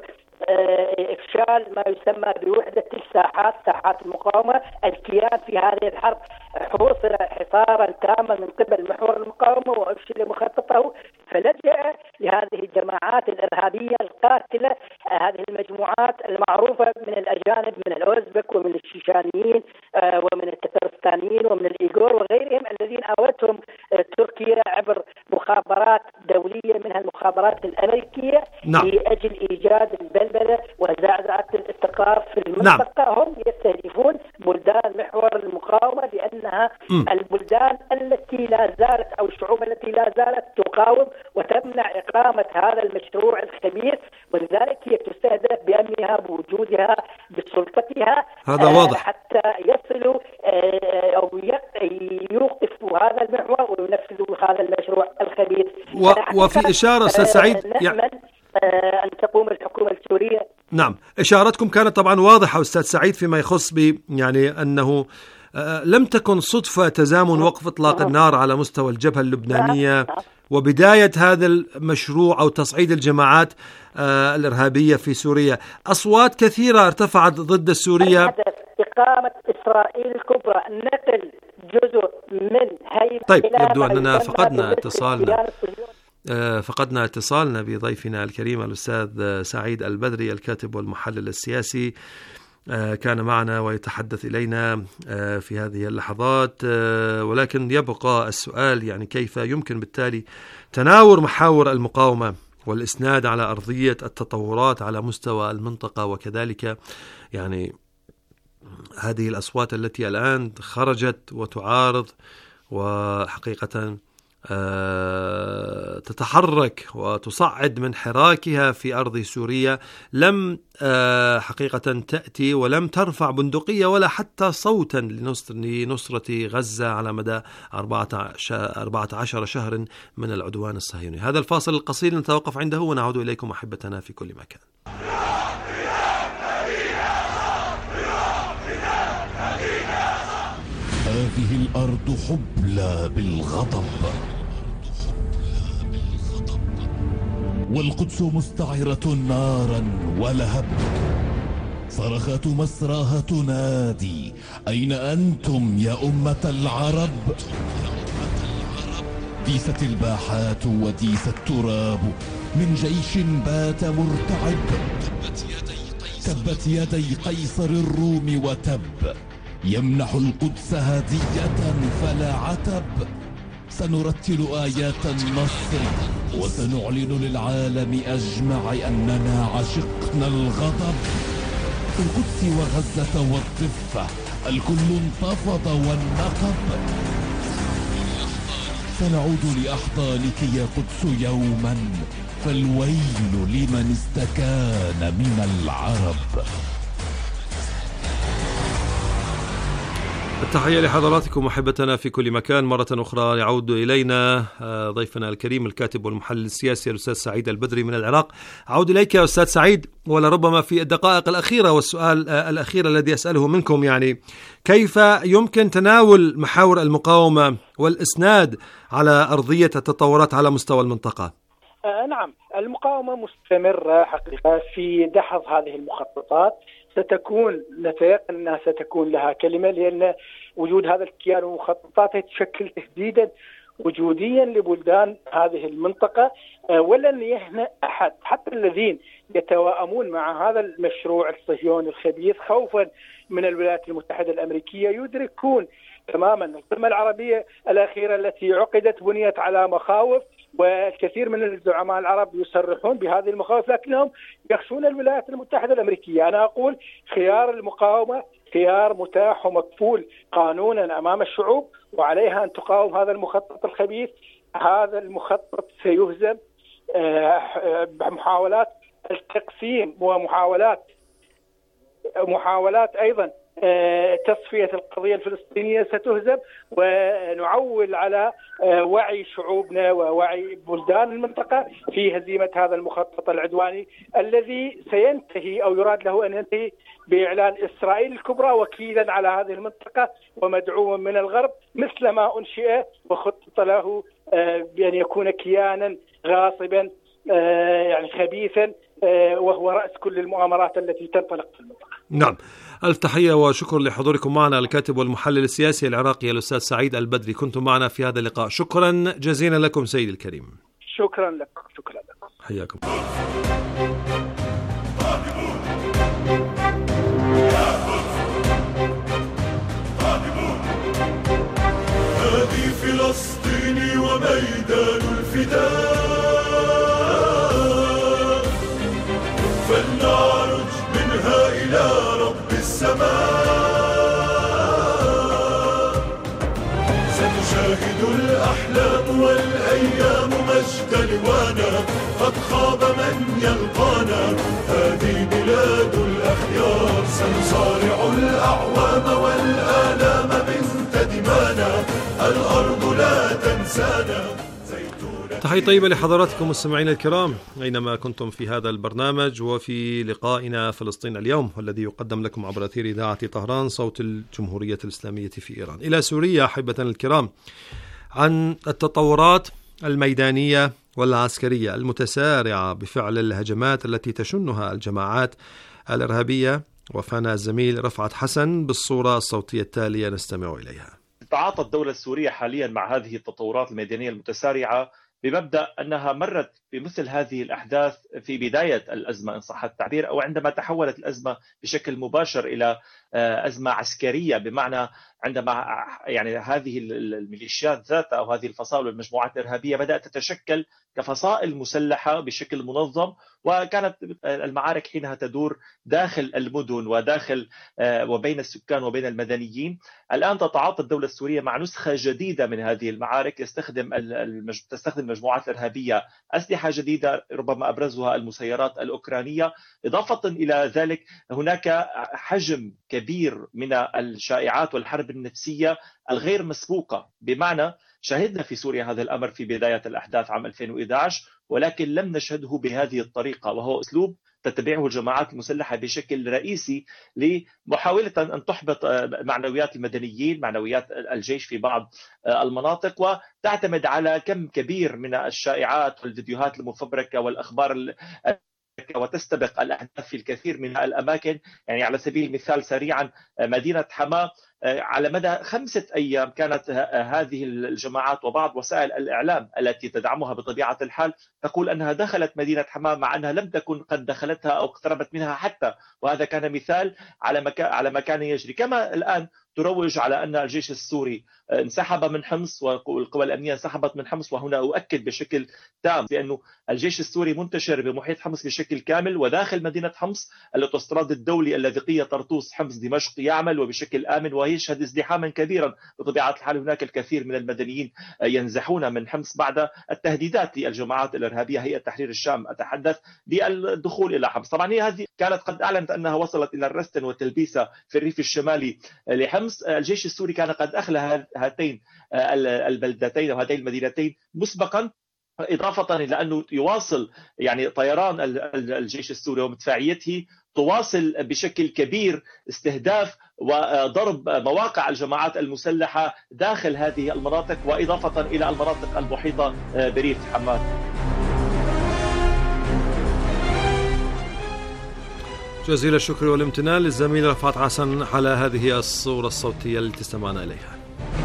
إفشال ما يسمى بوحدة الساحات، ساحات المقاومة. الكيان في هذه الحرب حوصر حصارا تاما من قبل محور المقاومة وأفشل مخططه، فلجأ لهذه الجماعات الإرهابية القاتلة، هذه المجموعات المعروفة من الأجانب، من الأوزبك ومن الشيشانيين ومن التترستانيين ومن الإيغور وغيرهم، الذين أوتهم تركيا عبر مخابرات دولية منها المخابرات الأمريكية لأجل إيجاد البلبلة وزعزعة الاستقرار في المنطقة. هم يستهدفون بلدان محور المقاومة لأنها البلدان التي لا زالت أو الشعوب التي لا زالت تقاوم وتمنع إقامة هذا المشروع الخبيث، ولذلك هي تستهدف بأمنها، بوجودها، بسلطتها، هذا واضح، حتى يصلوا أو يوقفوا هذا المحور وينفذوا هذا المشروع الخبيث. وفي إشارة أستاذ سعيد أن تقوم الحكومة السورية. نعم، إشارتكم كانت طبعا واضحة أستاذ سعيد فيما يخص يعني أنه لم تكن صدفة تزامن وقف إطلاق النار على مستوى الجبهة اللبنانية وبداية هذا المشروع أو تصعيد الجماعات الإرهابية في سوريا. أصوات كثيرة ارتفعت ضد سوريا. إقامة إسرائيل الكبرى، نقل جزء من هي. طيب، يبدو أننا فقدنا اتصالنا بضيفنا الكريم الأستاذ سعيد البدري الكاتب والمحلل السياسي. كان معنا ويتحدث إلينا في هذه اللحظات، ولكن يبقى السؤال يعني كيف يمكن بالتالي تناور محاور المقاومة والإسناد على أرضية التطورات على مستوى المنطقة، وكذلك يعني هذه الأصوات التي الآن خرجت وتعارض وحقيقة تتحرك وتصعد من حراكها في أرض سوريا، لم حقيقة تأتي ولم ترفع بندقية ولا حتى صوتا لنصرة غزة على مدى 14 شهر من العدوان الصهيوني. هذا الفاصل القصير نتوقف عنده ونعود إليكم أحبتنا في كل مكان. هذه الأرض حبلى بالغضب، والقدس مستعرة نارا ولهب، صرخات مسراها تنادي أين أنتم يا أمة العرب؟ ديست الباحات وديس التراب من جيش بات مرتعب، تبت يدي قيصر الروم وتب، يمنح القدس هدية فلا عتب. سنرتل آيات النصر وسنعلن للعالم أجمع أننا عشقنا الغضب. في القدس وغزة والضفة الكل انتفض والنقب. سنعود لأحضانك يا قدس يوما، فالويل لمن استكان من العرب. التحية لحضراتكم محبتنا في كل مكان. مرة أخرى يعود إلينا ضيفنا الكريم الكاتب والمحلل السياسي الأستاذ سعيد البدري من العراق. أعود إليك يا أستاذ سعيد، ولربما في الدقائق الأخيرة والسؤال الأخير الذي أسأله منكم، يعني كيف يمكن تناول محاور المقاومة والإسناد على أرضية التطورات على مستوى المنطقة؟ نعم، المقاومة مستمرة حقيقة في دحض هذه المخططات. ستكون نتيقن أنها ستكون لها كلمة، لأن وجود هذا الكيان ومخططاته تشكل تهديدا وجوديا لبلدان هذه المنطقة، ولن يهنأ أحد حتى الذين يتواءمون مع هذا المشروع الصهيوني الخبيث خوفا من الولايات المتحدة الأمريكية. يدركون تماما القمة العربية الأخيرة التي عقدت بنيت على مخاوف، والكثير من الزعماء العرب يصرحون بهذه المخاوف، لكنهم يخشون الولايات المتحدة الأمريكية. أنا أقول خيار المقاومة خيار متاح ومكفول قانونا أمام الشعوب، وعليها أن تقاوم هذا المخطط الخبيث. هذا المخطط سيهزم. محاولات التقسيم ومحاولات أيضا تصفية القضية الفلسطينية ستهزم، ونعول على وعي شعوبنا ووعي بلدان المنطقة في هزيمة هذا المخطط العدواني الذي سينتهي أو يراد له أن ينتهي بإعلان إسرائيل الكبرى وكيلا على هذه المنطقة ومدعوما من الغرب، مثل ما أنشئ وخطط له بأن يكون كيانا غاصبا يعني خبيثا، وهو رأس كل المؤامرات التي تنطلق في المنطقة. نعم، ألف تحية وشكر لحضوركم معنا الكاتب والمحلل السياسي العراقي الأستاذ سعيد البدري، كنتم معنا في هذا اللقاء. شكرا جزيلا لكم سيدي الكريم. شكرا لك. شكرا لك. حياكم. هذه فلسطين وميدان الفداء، فلنعرج منها إلى رب السماء. ستشاهد الأحلام والأيام مجد لوانا، قد خاب من يلقانا، هذه بلاد الأخيار. سنصارع الأعوام والآلام بنت دمانا، الأرض لا تنسانا. تحية طيبة لحضراتكم مستمعينا الكرام أينما كنتم في هذا البرنامج وفي لقائنا فلسطين اليوم، والذي يقدم لكم عبر أثير إذاعة طهران صوت الجمهورية الإسلامية في إيران. إلى سوريا أحبتنا الكرام، عن التطورات الميدانية والعسكرية المتسارعة بفعل الهجمات التي تشنها الجماعات الإرهابية، وفانا الزميل رفعت حسن بالصورة الصوتية التالية نستمع إليها. تعاطى الدولة السورية حاليا مع هذه التطورات الميدانية المتسارعة بمبدأ أنها مرت بمثل هذه الأحداث في بداية الأزمة إن صح التعبير، أو عندما تحولت الأزمة بشكل مباشر إلى أزمة عسكرية، بمعنى عندما يعني هذه الميليشيات ذاتها أو هذه الفصائل والمجموعات الإرهابية بدأت تتشكل كفصائل مسلحة بشكل منظم، وكانت المعارك حينها تدور داخل المدن وداخل وبين السكان وبين المدنيين. الآن تتعاطى الدولة السورية مع نسخة جديدة من هذه المعارك، تستخدم المجموعات الإرهابية أسلحة جديدة ربما أبرزها المسيرات الأوكرانية. إضافة إلى ذلك هناك حجم كبير من الشائعات والحرب النفسية الغير مسبوقة، بمعنى شهدنا في سوريا هذا الأمر في بداية الأحداث عام 2011، ولكن لم نشهده بهذه الطريقة، وهو أسلوب تتبعه الجماعات المسلحة بشكل رئيسي لمحاولة أن تحبط معنويات المدنيين، معنويات الجيش في بعض المناطق، وتعتمد على كم كبير من الشائعات والفيديوهات المفبركة والأخبار وتستبق الأحداث في الكثير من الأماكن. يعني على سبيل المثال سريعا، مدينة حماة على مدى 5 أيام كانت هذه الجماعات وبعض وسائل الإعلام التي تدعمها بطبيعة الحال تقول أنها دخلت مدينة حماة مع أنها لم تكن قد دخلتها أو اقتربت منها حتى، وهذا كان مثال على ما كان يجري. كما الآن تروج على أن الجيش السوري انسحب من حمص والقوى الأمنية انسحبت من حمص، وهنا أؤكد بشكل تام بأنه الجيش السوري منتشر بمحيط حمص بشكل كامل، وداخل مدينة حمص الأوتوستراد الدولي اللاذقية طرطوس حمص دمشق يعمل وبشكل آمن ويشهد ازدحاما كبيرا. بطبيعة الحال هناك الكثير من المدنيين ينزحون من حمص بعد التهديدات للجماعات الإرهابية، هيئة تحرير الشام أتحدث، بالدخول إلى حمص. طبعا هي هذه كانت قد أعلنت أنها وصلت إلى الرستن والتلبيسة في الريف الشمالي لحمص. الجيش السوري كان قد أخلى هاتين البلدتين أو هاتين المدينتين مسبقا، إضافة إلى أنه يواصل يعني طيران الجيش السوري ومدفعيته تواصل بشكل كبير استهداف وضرب مواقع الجماعات المسلحة داخل هذه المناطق، وإضافة إلى المناطق المحيطة بريف حماة. جزيل الشكر والامتنان للزميل رفعت حسن على هذه الصورة الصوتية التي استمعنا إليها.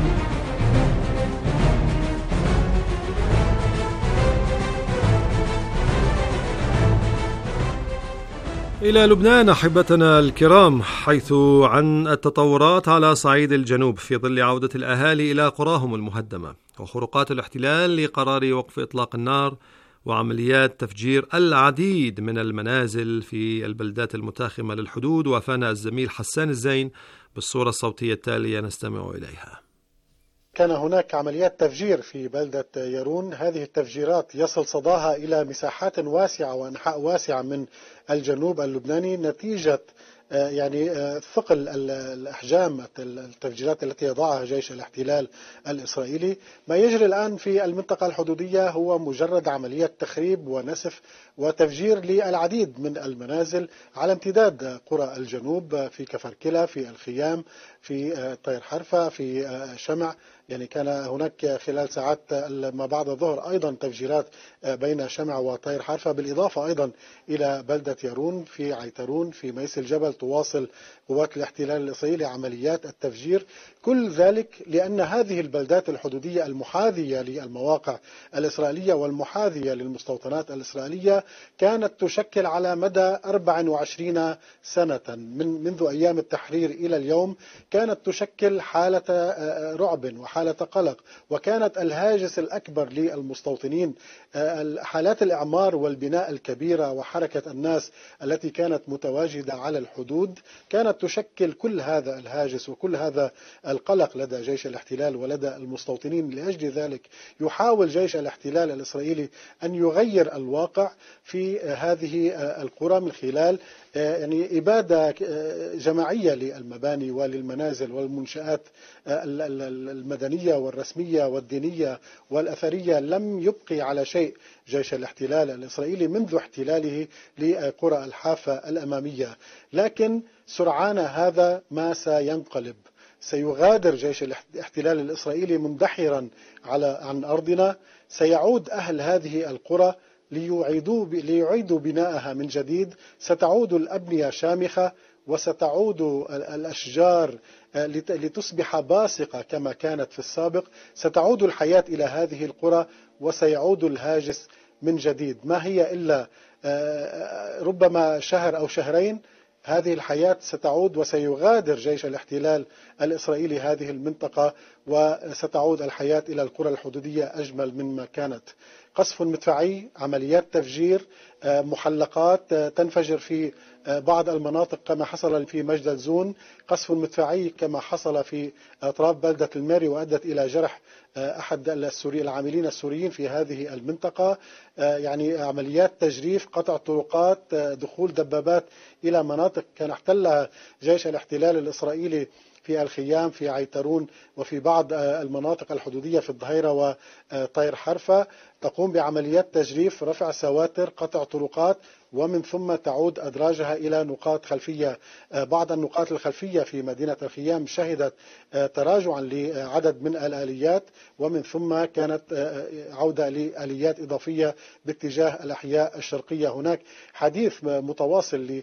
إلى لبنان أحبتنا الكرام، حيث عن التطورات على صعيد الجنوب في ظل عودة الأهالي إلى قراهم المهدمة وخروقات الاحتلال لقرار وقف إطلاق النار وعمليات تفجير العديد من المنازل في البلدات المتاخمة للحدود. وافانا الزميل حسان الزين بالصورة الصوتية التالية نستمع إليها. كان هناك عمليات تفجير في بلدة يارون. هذه التفجيرات يصل صداها إلى مساحات واسعة وأنحاء واسعة من الجنوب اللبناني نتيجة ثقل الأحجام التفجيرات التي يضعها جيش الاحتلال الإسرائيلي. ما يجري الآن في المنطقة الحدودية هو مجرد عملية تخريب ونسف وتفجير للعديد من المنازل على امتداد قرى الجنوب، في كفركلة، في الخيام، في طير حرفة، في شمع. كان هناك خلال ساعات ما بعد الظهر أيضا تفجيرات بين شمع وطير حرفة، بالإضافة أيضا إلى بلدة يارون، في عيترون، في ميس الجبل تواصل قوات الاحتلال الإسرائيلي عمليات التفجير. كل ذلك لأن هذه البلدات الحدودية المحاذية للمواقع الإسرائيلية والمحاذية للمستوطنات الإسرائيلية كانت تشكل على مدى 24 سنة منذ أيام التحرير إلى اليوم، كانت تشكل حالة رعب وحالة قلق، وكانت الهاجس الأكبر للمستوطنين حالات الإعمار والبناء الكبيرة وحركة الناس التي كانت متواجدة على الحدود، كانت تشكل كل هذا الهاجس وكل هذا القلق لدى جيش الاحتلال ولدى المستوطنين. لأجل ذلك يحاول جيش الاحتلال الإسرائيلي أن يغير الواقع في هذه القرى من خلال إبادة جماعية للمباني وللمنازل والمنشآت المدنية والرسمية والدينية والأثرية. لم يبقي على شيء جيش الاحتلال الإسرائيلي منذ احتلاله لقرى الحافة الأمامية، لكن سرعان هذا ما سينقلب. سيغادر جيش الاحتلال الإسرائيلي مندحرا عن أرضنا، سيعود أهل هذه القرى ليعيدوا بناءها من جديد، ستعود الأبنية شامخة وستعود الأشجار لتصبح باسقة كما كانت في السابق، ستعود الحياة إلى هذه القرى وسيعود الهاجس من جديد. ما هي إلا ربما شهر أو شهرين هذه الحياة ستعود وسيغادر جيش الاحتلال الإسرائيلي هذه المنطقة وستعود الحياة إلى القرى الحدودية أجمل مما كانت. قصف مدفعي، عمليات تفجير، محلقات تنفجر في بعض المناطق كما حصل في مجد الزون، قصف مدفعي كما حصل في أطراف بلدة الميري وأدت إلى جرح أحد العاملين السوريين في هذه المنطقة. عمليات تجريف، قطع طرقات، دخول دبابات إلى مناطق كان احتلها جيش الاحتلال الإسرائيلي في الخيام، في عيترون، وفي بعض المناطق الحدودية في الظهيرة وطير حرفة. تقوم بعمليات تجريف، رفع سواتر، قطع طرقات، ومن ثم تعود أدراجها إلى نقاط خلفية. بعض النقاط الخلفية في مدينة الخيام شهدت تراجعا لعدد من الآليات، ومن ثم كانت عودة لآليات إضافية باتجاه الأحياء الشرقية. هناك حديث متواصل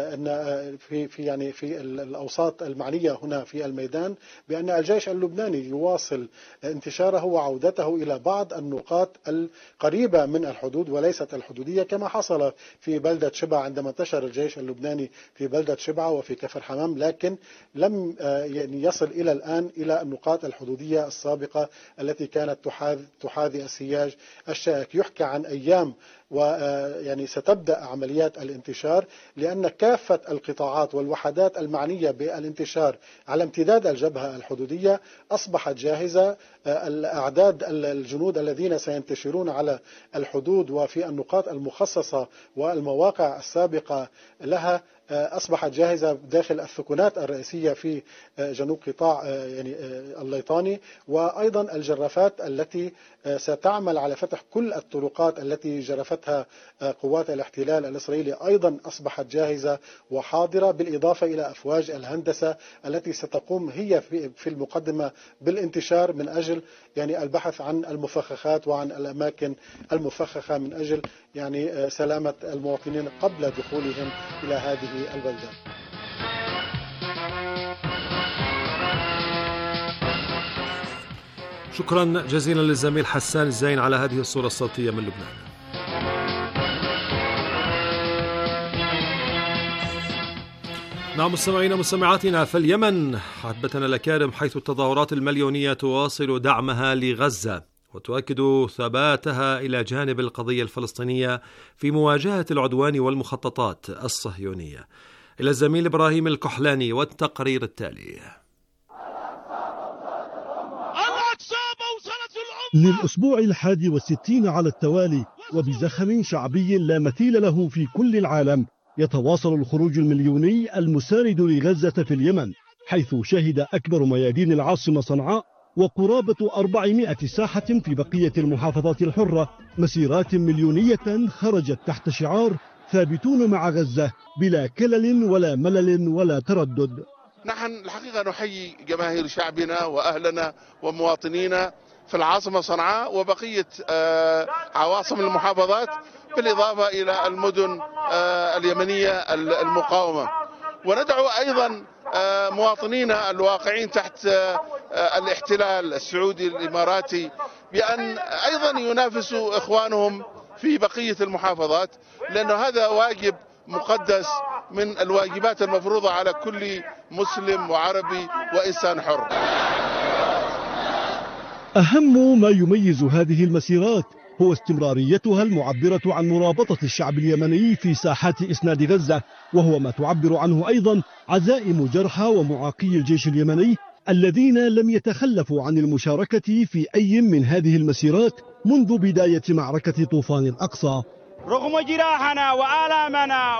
في الأوساط المعنية هنا في الميدان بأن الجيش اللبناني يواصل انتشاره وعودته إلى بعض النقاط القريبة من الحدود وليست الحدودية، كما حصل في بلدة شبعة عندما انتشر الجيش اللبناني في بلدة شبعة وفي كفر حمام، لكن لم يصل إلى الآن إلى النقاط الحدودية السابقة التي كانت تحاذي السياج الشائك. يحكى عن أيام ستبدأ عمليات الانتشار، لأن كافة القطاعات والوحدات المعنية بالانتشار على امتداد الجبهة الحدودية أصبحت جاهزة. الأعداد الجنود الذين سينتشرون على الحدود وفي النقاط المخصصة والمواقع السابقة لها أصبحت جاهزة داخل الثكنات الرئيسية في جنوب قطاع الليطاني، وأيضا الجرافات التي ستعمل على فتح كل الطرقات التي جرفتها قوات الاحتلال الإسرائيلي أيضا أصبحت جاهزة وحاضرة، بالإضافة إلى أفواج الهندسة التي ستقوم هي في المقدمة بالانتشار من أجل البحث عن المفخخات وعن الأماكن المفخخة من أجل سلامة المواطنين قبل دخولهم إلى هذه البلدة. شكرا جزيلا للزميل حسان الزين على هذه الصورة الصوتية من لبنان. نعم مستمعينا مستمعاتنا، في اليمن حبتنا الأكارم، حيث التظاهرات المليونية تواصل دعمها لغزة وتؤكد ثباتها إلى جانب القضية الفلسطينية في مواجهة العدوان والمخططات الصهيونية. إلى الزميل إبراهيم الكحلاني والتقرير التالي. للأسبوع 61 على التوالي وبزخم شعبي لا مثيل له في كل العالم، يتواصل الخروج المليوني المساند لغزة في اليمن، حيث شهد أكبر ميادين العاصمة صنعاء وقرابة 400 ساحة في بقية المحافظات الحرة مسيرات مليونية خرجت تحت شعار ثابتون مع غزة بلا كلل ولا ملل ولا تردد. نحن الحقيقة نحيي جماهير شعبنا وأهلنا ومواطنينا في العاصمة صنعاء وبقية عواصم المحافظات بالإضافة إلى المدن اليمنية المقاومة، وندعو أيضا مواطنينا الواقعين تحت الاحتلال السعودي الإماراتي بأن أيضا ينافسوا إخوانهم في بقية المحافظات، لأن هذا واجب مقدس من الواجبات المفروضة على كل مسلم وعربي وإنسان حر. أهم ما يميز هذه المسيرات هو استمراريتها المعبرة عن مرابطة الشعب اليمني في ساحات إسناد غزة، وهو ما تعبر عنه أيضا عزائم جرحى ومعاقي الجيش اليمني الذين لم يتخلفوا عن المشاركة في أي من هذه المسيرات منذ بداية معركة طوفان الأقصى. رغم جراحنا وآلامنا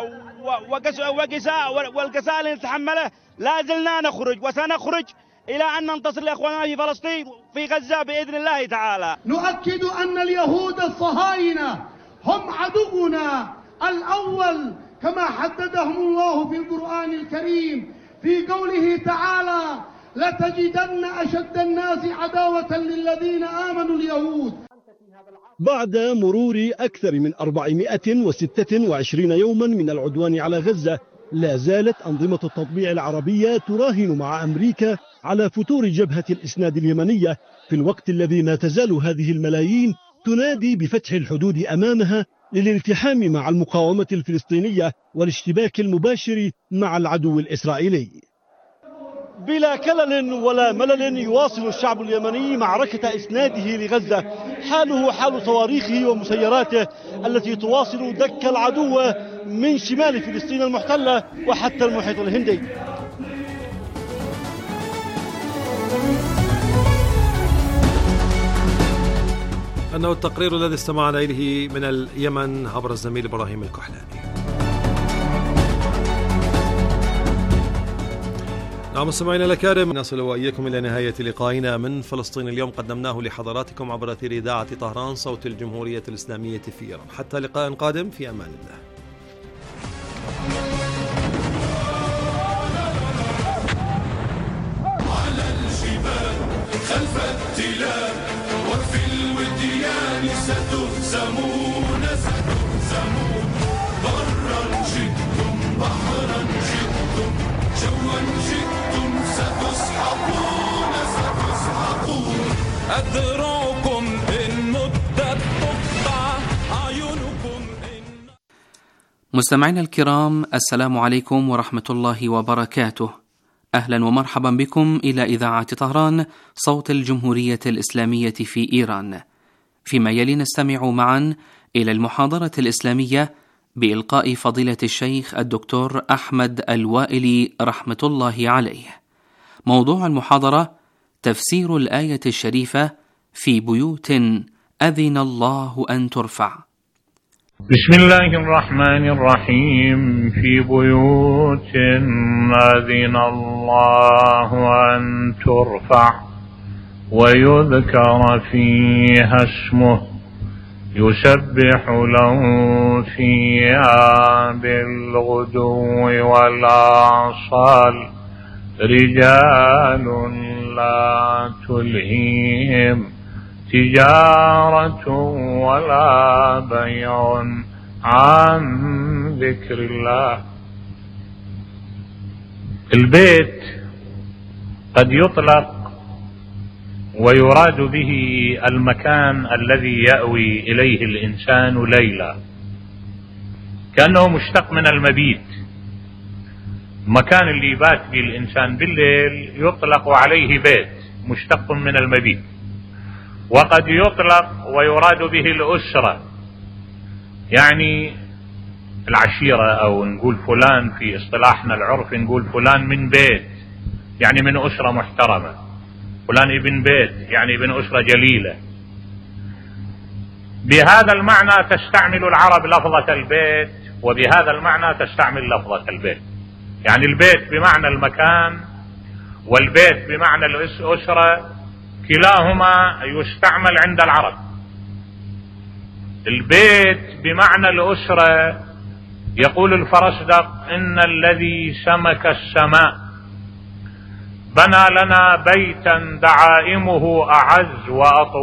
والقساء اللي نتحمله لا زلنا نخرج وسنخرج إلى أن ننتصر لإخواننا في فلسطين في غزة بإذن الله تعالى. نؤكد أن اليهود الصهاينة هم عدونا الأول كما حددهم الله في القرآن الكريم في قوله تعالى: لتجدن أشد الناس عداوة للذين آمنوا اليهود. بعد مرور أكثر من 426 يوما من العدوان على غزة، لا زالت أنظمة التطبيع العربية تراهن مع أمريكا على فتور جبهة الإسناد اليمنية، في الوقت الذي ما تزال هذه الملايين تنادي بفتح الحدود أمامها للالتحام مع المقاومة الفلسطينية والاشتباك المباشر مع العدو الإسرائيلي. بلا كلل ولا ملل يواصل الشعب اليمني معركة إسناده لغزة، حاله حال صواريخه ومسيراته التي تواصل دك العدو من شمال فلسطين المحتلة وحتى المحيط الهندي. أنه التقرير الذي استمعنا إليه من اليمن عبر الزميل إبراهيم الكحلاني. نعم مستمعينا الأكارم، نصل وإياكم إلى نهاية لقائنا من فلسطين اليوم، قدمناه لحضراتكم عبر أثير إذاعة طهران صوت الجمهورية الإسلامية في إيران. حتى لقاء قادم، في أمان الله. على الجبال خلف التلال وفي الوديان ستهزمون برا جئتم بحرا جئتم جوا جئتم ستسحقون أذرعكم إن مدت تقطع أعينكم. مستمعينا الكرام، السلام عليكم ورحمة الله وبركاته. أهلا ومرحبا بكم إلى إذاعة طهران صوت الجمهورية الإسلامية في إيران. فيما يلي نستمع معا إلى المحاضرة الإسلامية بإلقاء فضيلة الشيخ الدكتور أحمد الوائلي رحمة الله عليه. موضوع المحاضرة: تفسير الآية الشريفة في بيوت أذن الله أن ترفع. بسم الله الرحمن الرحيم. في بيوت أذن الله أن ترفع ويذكر فيها اسمه يسبح له فيها بالغدو والآصال رجال لا تلهيهم تجارة ولا بيع عن ذكر الله. البيت قد يطلق ويراد به المكان الذي يأوي إليه الإنسان ليلا، كأنه مشتق من المبيت. مكان اللي يبات به الإنسان بالليل يطلق عليه بيت مشتق من المبيت. وقد يطلق ويراد به الأسرة، يعني العشيرة، أو نقول فلان في اصطلاحنا العرفي نقول فلان من بيت، يعني من أسرة محترمة. فلان ابن بيت يعني ابن أسرة جليلة. بهذا المعنى تستعمل العرب لفظة البيت، وبهذا المعنى تستعمل لفظة البيت. يعني البيت بمعنى المكان، والبيت بمعنى الأسرة، كلاهما يستعمل عند العرب. البيت بمعنى الأسرة يقول الفرزدق: إن الذي سمك السماء بنى لنا بيتا دعائمه أعز وأطول